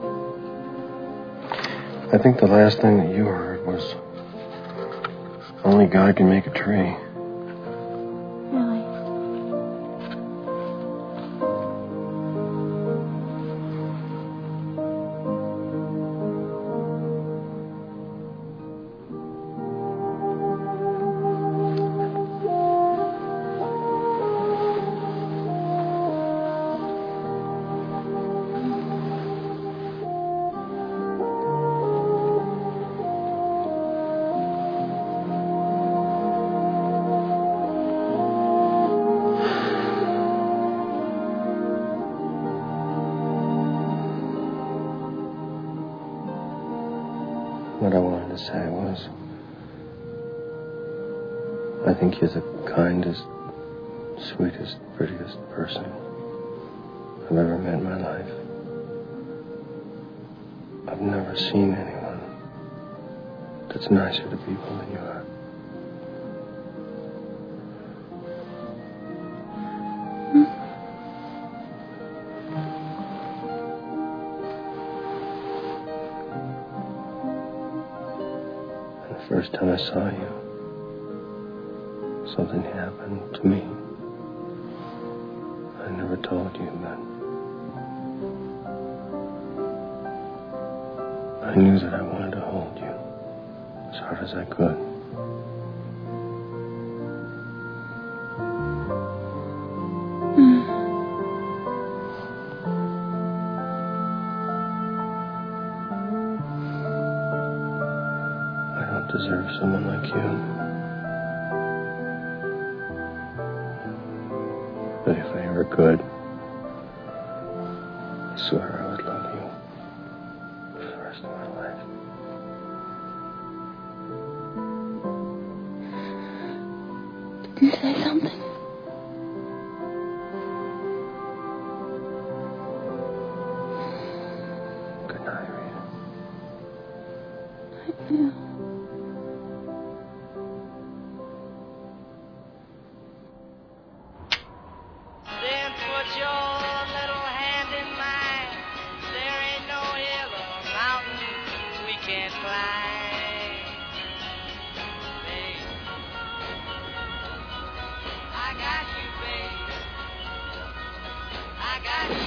I think the last thing that you heard was only God can make a tree. Really? What I wanted to say was, I think you're the kindest, sweetest, prettiest person I've ever met in my life. I've never seen anyone that's nicer to people than you are. The first time I saw you, something happened to me. I never told you, but I knew that I wanted to hold you as hard as I could. I don't deserve someone like you. But if I ever could, I swear I would love you for the rest of my life. Did you say something? Good night, Rita. Yeah. Then put your little hand in mine. There ain't no hill or mountain we can't climb. Babe, I got you, babe. I got you.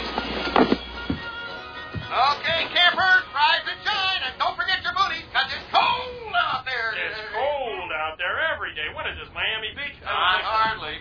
Okay, campers, rise and shine, and don't forget your booties, 'cause it's cold out there. It's cold out there every day. What is this, Miami Beach? Not hardly.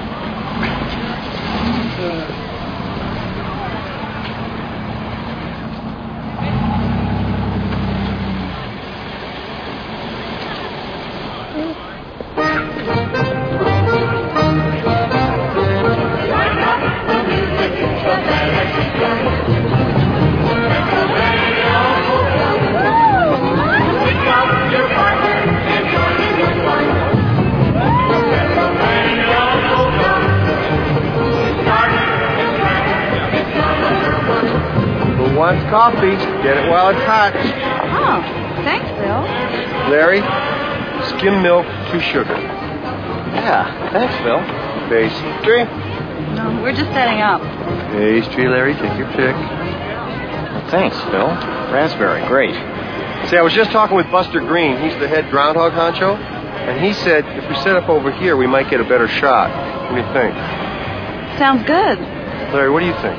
Who wants coffee? Get it while it's hot. Oh, thanks, Bill. Larry, skim milk, 2 sugar. Yeah, thanks, Phil. Pastry. No, we're just setting up. Pastry, Larry, take your pick. Thanks, Phil. Raspberry, great. See, I was just talking with Buster Green. He's the head groundhog honcho. And he said if we set up over here, we might get a better shot. What do you think? Sounds good. Larry, what do you think?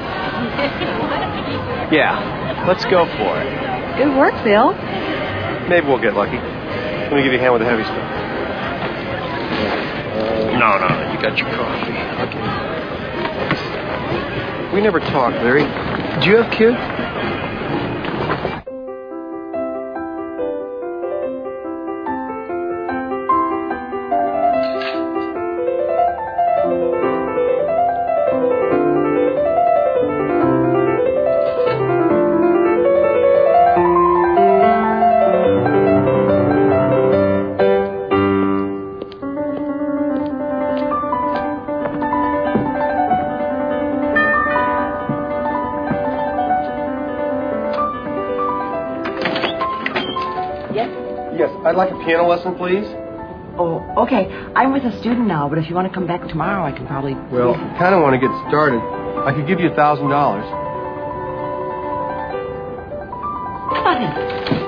Yeah, let's go for it. Good work, Bill. Maybe we'll get lucky. Let me give you a hand with the heavy stuff. No, you got your coffee. Okay. We never talked, Larry. Do you have kids? Yes, I'd like a piano lesson, please. Oh, okay. I'm with a student now, but if you want to come back tomorrow, I can probably... Well, I kind of want to get started. I could give you $1,000. Come on in.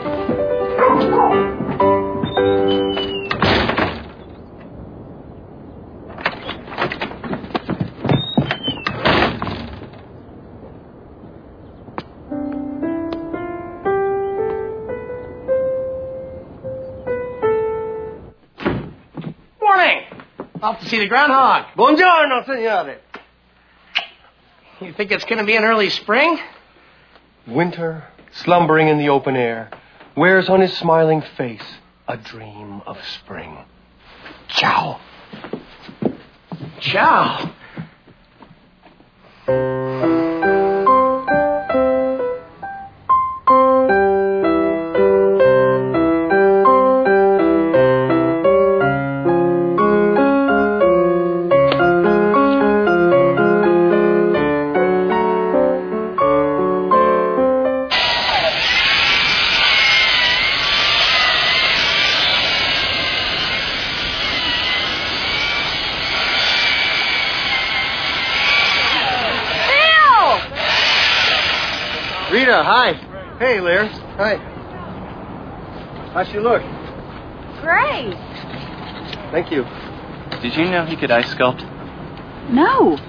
Off to see the groundhog. Buongiorno, signore. You think it's going to be an early spring? Winter, slumbering in the open air, wears on his smiling face a dream of spring. Ciao. Ciao. Rita, hi. Hey, Lear. Hi. How's she look? Great. Thank you. Did you know he could ice sculpt? No.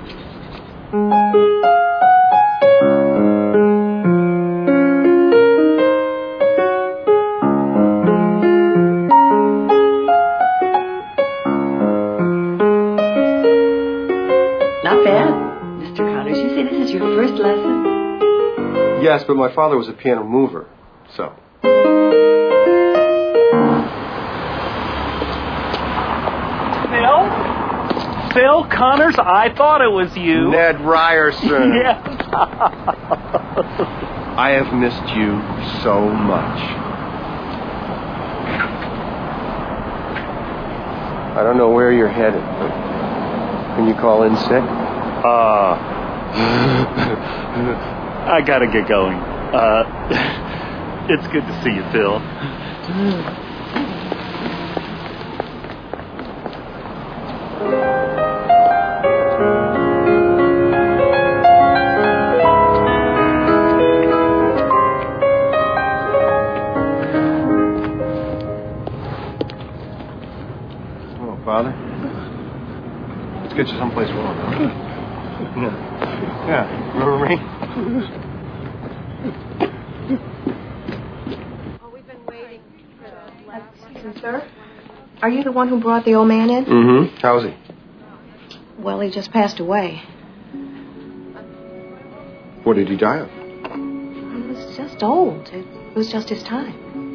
Not bad. Mr. Connors, you say this is your first lesson? Yes, but my father was a piano mover, so. Phil Connors, I thought it was you. Ned Ryerson. Yeah. I have missed you so much. I don't know where you're headed, but can you call in sick? I gotta get going. It's good to see you, Phil. Oh, Father? Let's get you someplace warm. Yeah, remember me? Sir, are you the one who brought the old man in? Mm-hmm. How's he? Well, he just passed away. What did he die of? He was just old. It was just his time.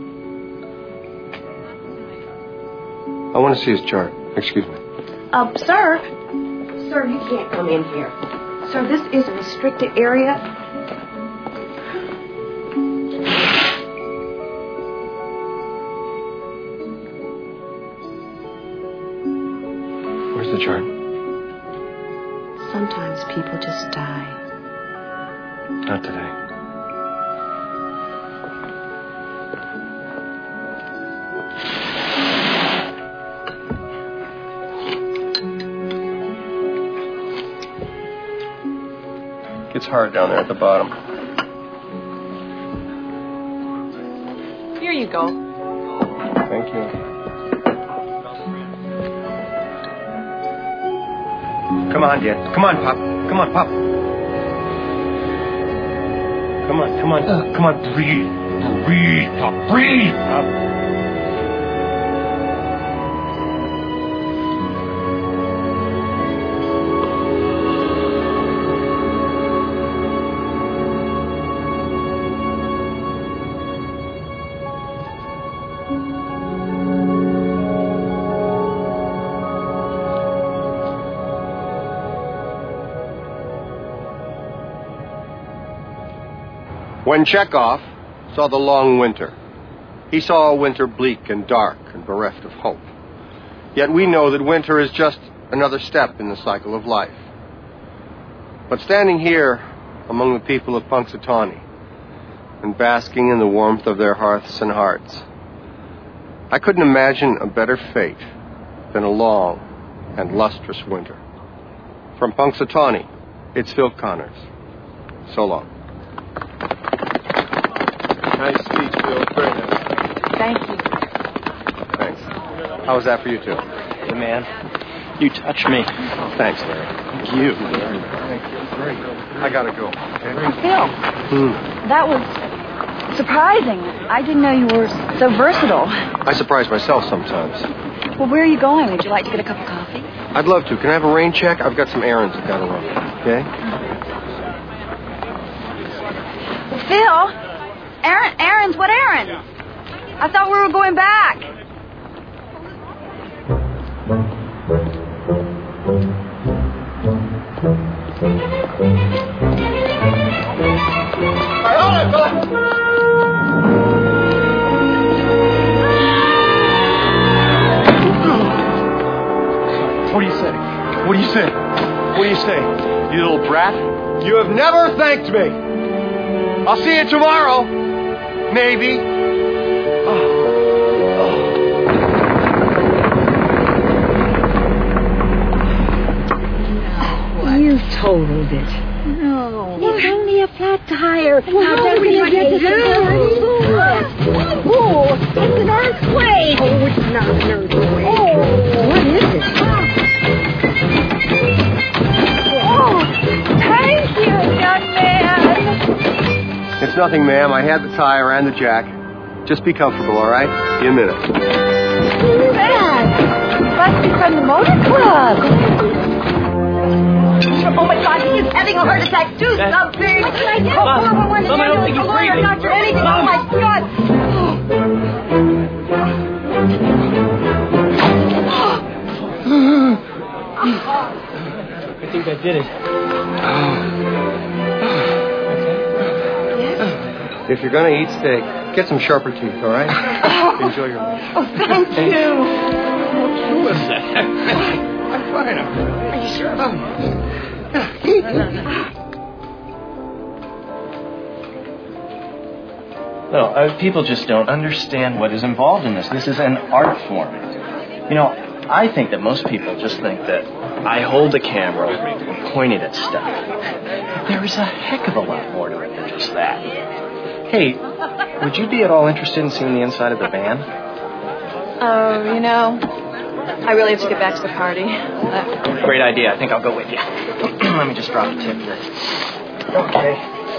I want to see his chart. Excuse me. Sir, you can't come in here. Sir, this is a restricted area. Where's the chart? Sometimes people just die. Not today. It's hard down there at the bottom. Here you go. Thank you. Come on, Dad. Come on, Pop. Come on, Pop. Come on, come on. Come on, breathe. Breathe, Pop. Breathe, Pop. When Chekhov saw the long winter, he saw a winter bleak and dark and bereft of hope. Yet we know that winter is just another step in the cycle of life. But standing here among the people of Punxsutawney and basking in the warmth of their hearths and hearts, I couldn't imagine a better fate than a long and lustrous winter. From Punxsutawney, it's Phil Connors. So long. Nice speech, Phil. Very nice. Thank you. Thanks. How was that for you, too? Hey, man. You touched me. Thanks, Larry. Thank you. I gotta go. Okay? Phil, that was surprising. I didn't know you were so versatile. I surprise myself sometimes. Well, where are you going? Would you like to get a cup of coffee? I'd love to. Can I have a rain check? I've got some errands I've got to run. Okay? Phil? Errands? What errands? I thought we were going back. What do you say? What do you say? What do you say? You little brat? You have never thanked me. I'll see you tomorrow. Maybe. You totaled it. No. It's only a flat tire. Well, how can you get to the Oh, it's an earthquake. Oh, it's not an earthquake. Oh. What is it? Oh, thank you, young man. It's nothing, ma'am. I had the tire and the jack. Just be comfortable, all right? Be a minute. Who's that? Must be from the motor club. Oh, my God, he is having a heart attack. Do something. What can I do? Mom, I don't think he's breathing. Doctor, anything. Mom. Oh, my God. I think I did it. If you're going to eat steak, get some sharper teeth, all right? Enjoy your meal. Oh, thank you. Who was that? I'm fine. Are you sure? No, people just don't understand what is involved in this. This is an art form. You know, I think that most people just think that I hold the camera and point it at stuff. There is a heck of a lot more to it than just that. Hey, would you be at all interested in seeing the inside of the van? Oh, you know, I really have to get back to the party. Great idea. I think I'll go with you. Let me just drop a tip here. Okay.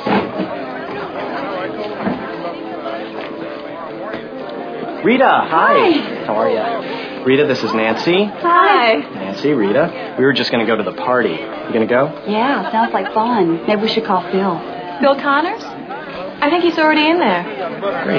Rita, hi. How are you? Rita, this is Nancy. Hi. Nancy, Rita. We were just going to go to the party. You going to go? Yeah, sounds like fun. Maybe we should call Phil. Phil Connors? I think he's already in there. Great.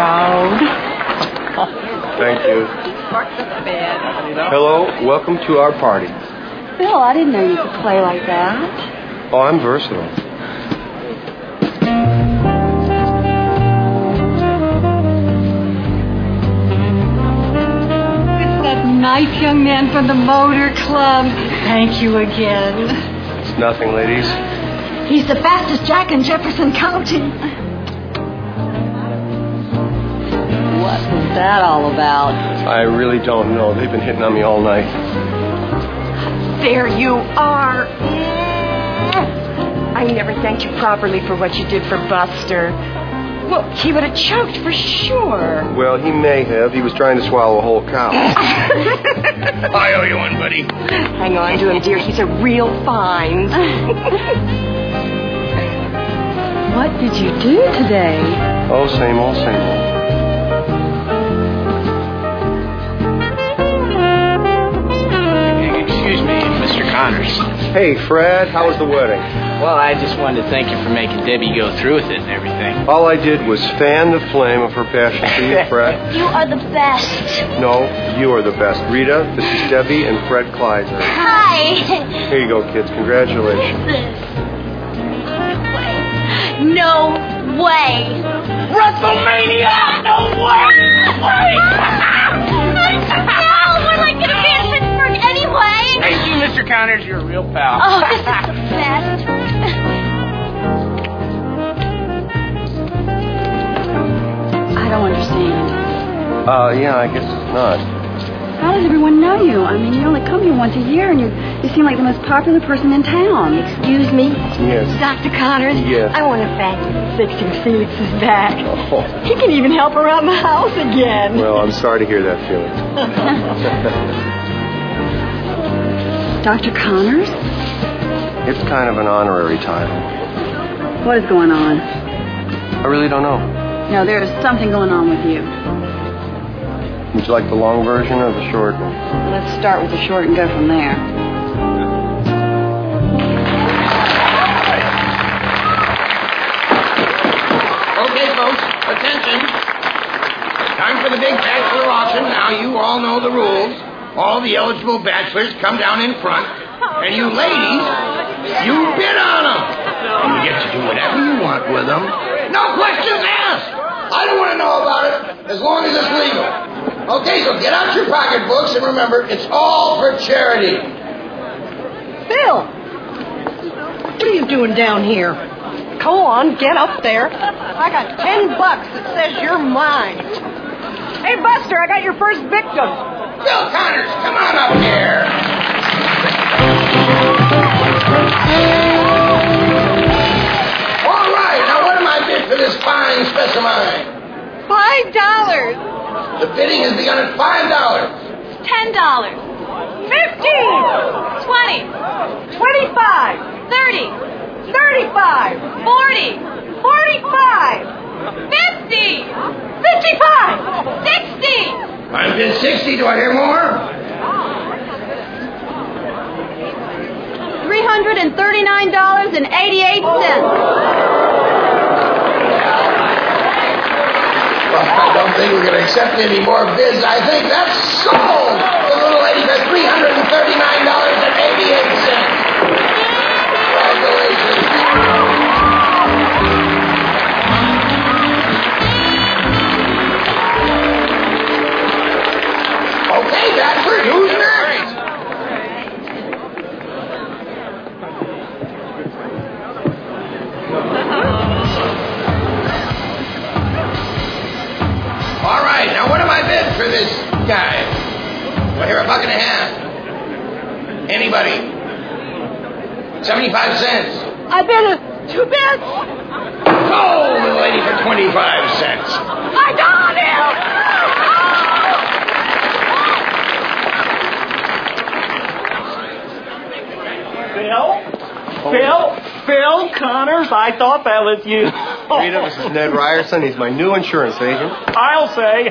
proud. Thank you. Hello, welcome to our party. Bill, I didn't know you could play like that. Oh, I'm versatile. It's that nice young man from the motor club. Thank you again. It's nothing, ladies. He's the fastest jack in Jefferson County. What was that all about? I really don't know. They've been hitting on me all night. There you are. I never thanked you properly for what you did for Buster. Well, he would have choked for sure. Well, he may have. He was trying to swallow a whole cow. I owe you one, buddy. Hang on to him, dear. He's a real find. What did you do today? Oh, same old, same old. Excuse me, Mr. Connors. Hey, Fred, how was the wedding? Well, I just wanted to thank you for making Debbie go through with it and everything. All I did was fan the flame of her passion for you, Fred. You are the best. No, you are the best. Rita, this is Debbie and Fred Kleiser. Hi. Here you go, kids. Congratulations. No way. WrestleMania! No way! No, we're like going to be in Pittsburgh anyway. Thank you, Mr. Connors. You're a real pal. Oh, this is the best. I don't understand. Yeah, I guess it's not. How does everyone know you? I mean, you only come here once a year, and you seem like the most popular person in town. Excuse me? Yes. Dr. Connors? Yes. I want to thank you for fixing Felix's back. Oh. He can even help around the house again. Well, I'm sorry to hear that, Felix. Dr. Connors? It's kind of an honorary title. What is going on? I really don't know. No, there is something going on with you. Would you like the long version or the short? Let's start with the short and go from there. Okay, folks, attention. Time for the big bachelor auction. Now, you all know the rules. All the eligible bachelors come down in front, and you ladies, you bid on them. And you get to do whatever you want with them. No questions asked. I don't want to know about it, as long as it's legal. Okay, so get out your pocketbooks, and remember, it's all for charity. Bill, what are you doing down here? Go on, get up there. I got $10 that says you're mine. Hey, Buster, I got your first victim. Bill Connors, come on up here. All right, now what am I bid for this fine specimen? $5. The bidding has begun at $5. $10. 15. 20. 25. 30. 35. 40. 45. 50. 55. 60. I bid 60. Do I hear more? $339.88. Well, I don't think we're going to accept any more bids. I think that's sold. The little lady for $339.88. Congratulations. Okay, Bachelor, who's next? All right, now what have I bid for this guy? Well, here, $1.50. Anybody? 75 cents. I bid 2 bids. Oh, little lady for 25 cents. I got Phil Connors, I thought that was you. Rita, this is Ned Ryerson. He's my new insurance agent. I'll say.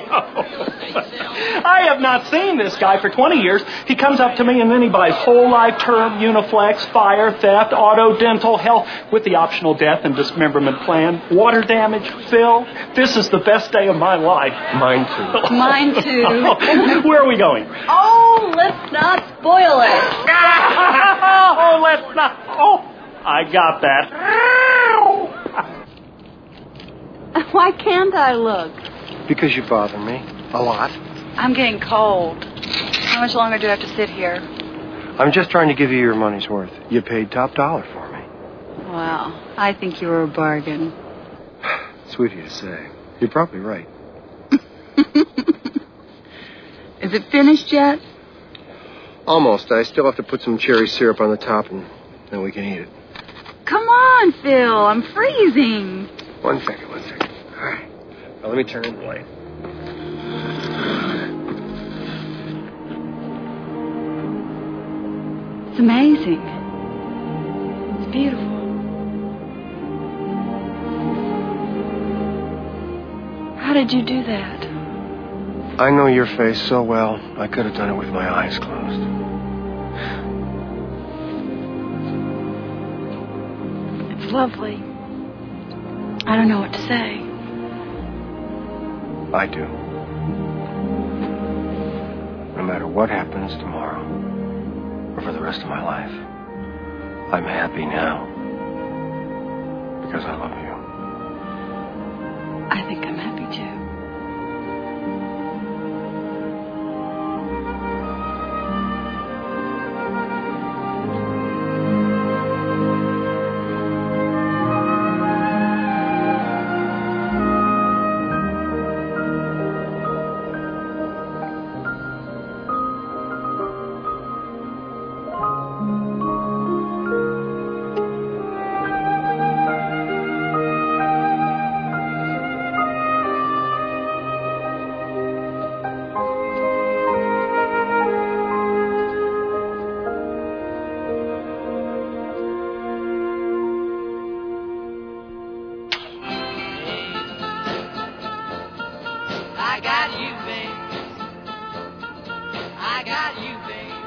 I have not seen this guy for 20 years. He comes up to me and then he buys whole life term, Uniflex, fire, theft, auto, dental, health, with the optional death and dismemberment plan. Water damage, Phil. This is the best day of my life. Mine too. Mine too. Where are we going? Oh, let's not spoil it. Oh, let's not. Oh, I got that. Why can't I look? Because you bother me. A lot. I'm getting cold. How much longer do I have to sit here? I'm just trying to give you your money's worth. You paid top dollar for me. Wow, I think you were a bargain. Sweet of you to say. You're probably right. Is it finished yet? Almost. I still have to put some cherry syrup on the top and then we can eat it. Come on, Phil. I'm freezing. 1 second. All right. Now let me turn on the light. It's amazing. It's beautiful. How did you do that? I know your face so well, I could have done it with my eyes closed. It's lovely. I don't know what to say. I do. No matter what happens tomorrow, or for the rest of my life, I'm happy now. Because I love you. I think I'm happy too. I got you, babe. I got you, babe.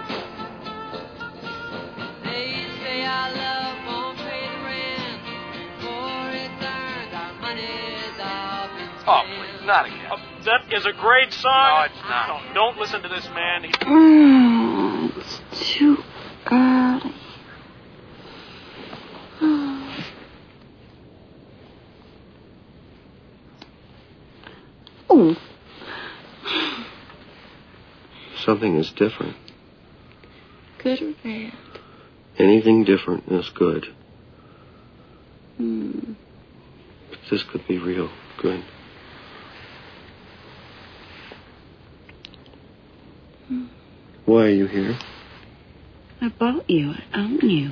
They say our love won't pay the rent. For it earned, our money's up in Oh, please, not again. That is a great song. No, it's not. No, don't listen to this man. It's too early. Oh. Something is different. Good or bad? Anything different is good. Hmm. But this could be real good. Why are you here? I bought you. I own you.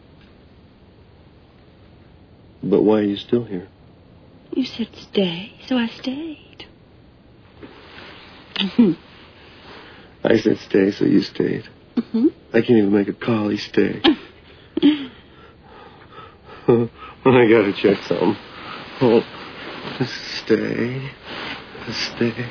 But why are you still here? You said stay, so I stayed. I said stay, so you stayed. Mm-hmm. I can't even make a collie stay. I gotta check something. Oh, stay. Stay.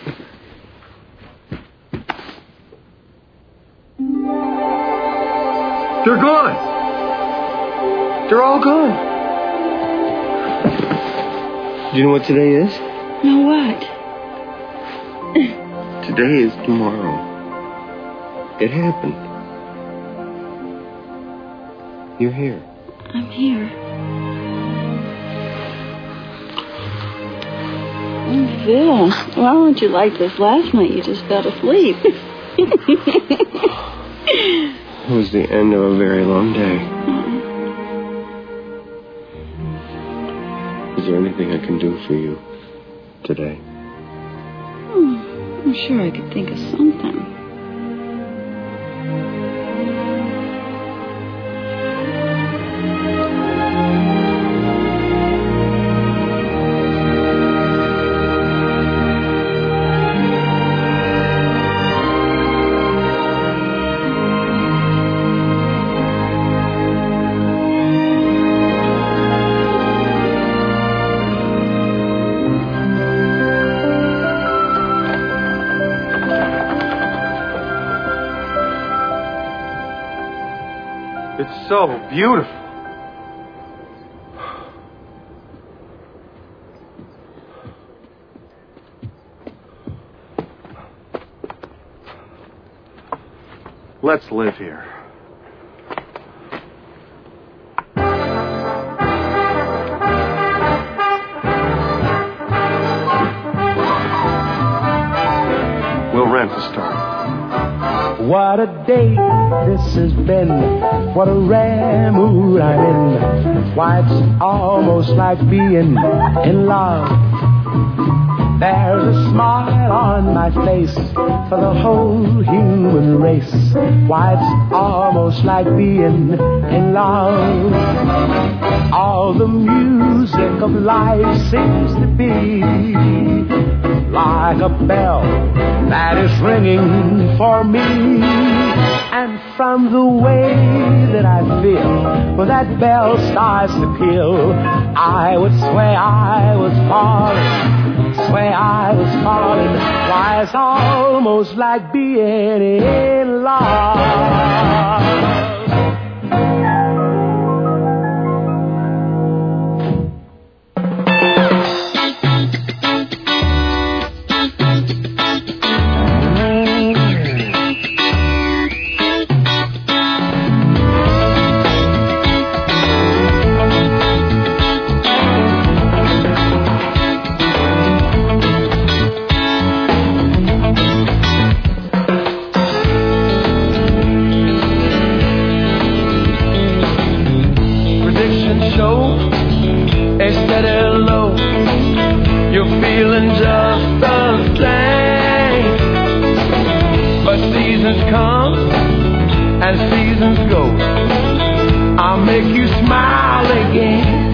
They're gone. They're all gone. Do you know what today is? No, what? Today is tomorrow. It happened. You're here. I'm here. Phil, why weren't you like this last night? You just fell asleep. It was the end of a very long day. Is there anything I can do for you today? I'm sure I could think of something. so beautiful. Let's live here. We'll rent to start. What a day this has been. What a rare mood I'm in. Why, it's almost like being in love. There's a smile on my face for the whole human race. Why, it's almost like being in love. All the music of life seems to be like a bell that is ringing for me. And from the way that I feel when that bell starts to peal, I would swear I was falling. Swear I was falling. Why, it's almost like being in love. And seasons go, I'll make you smile again.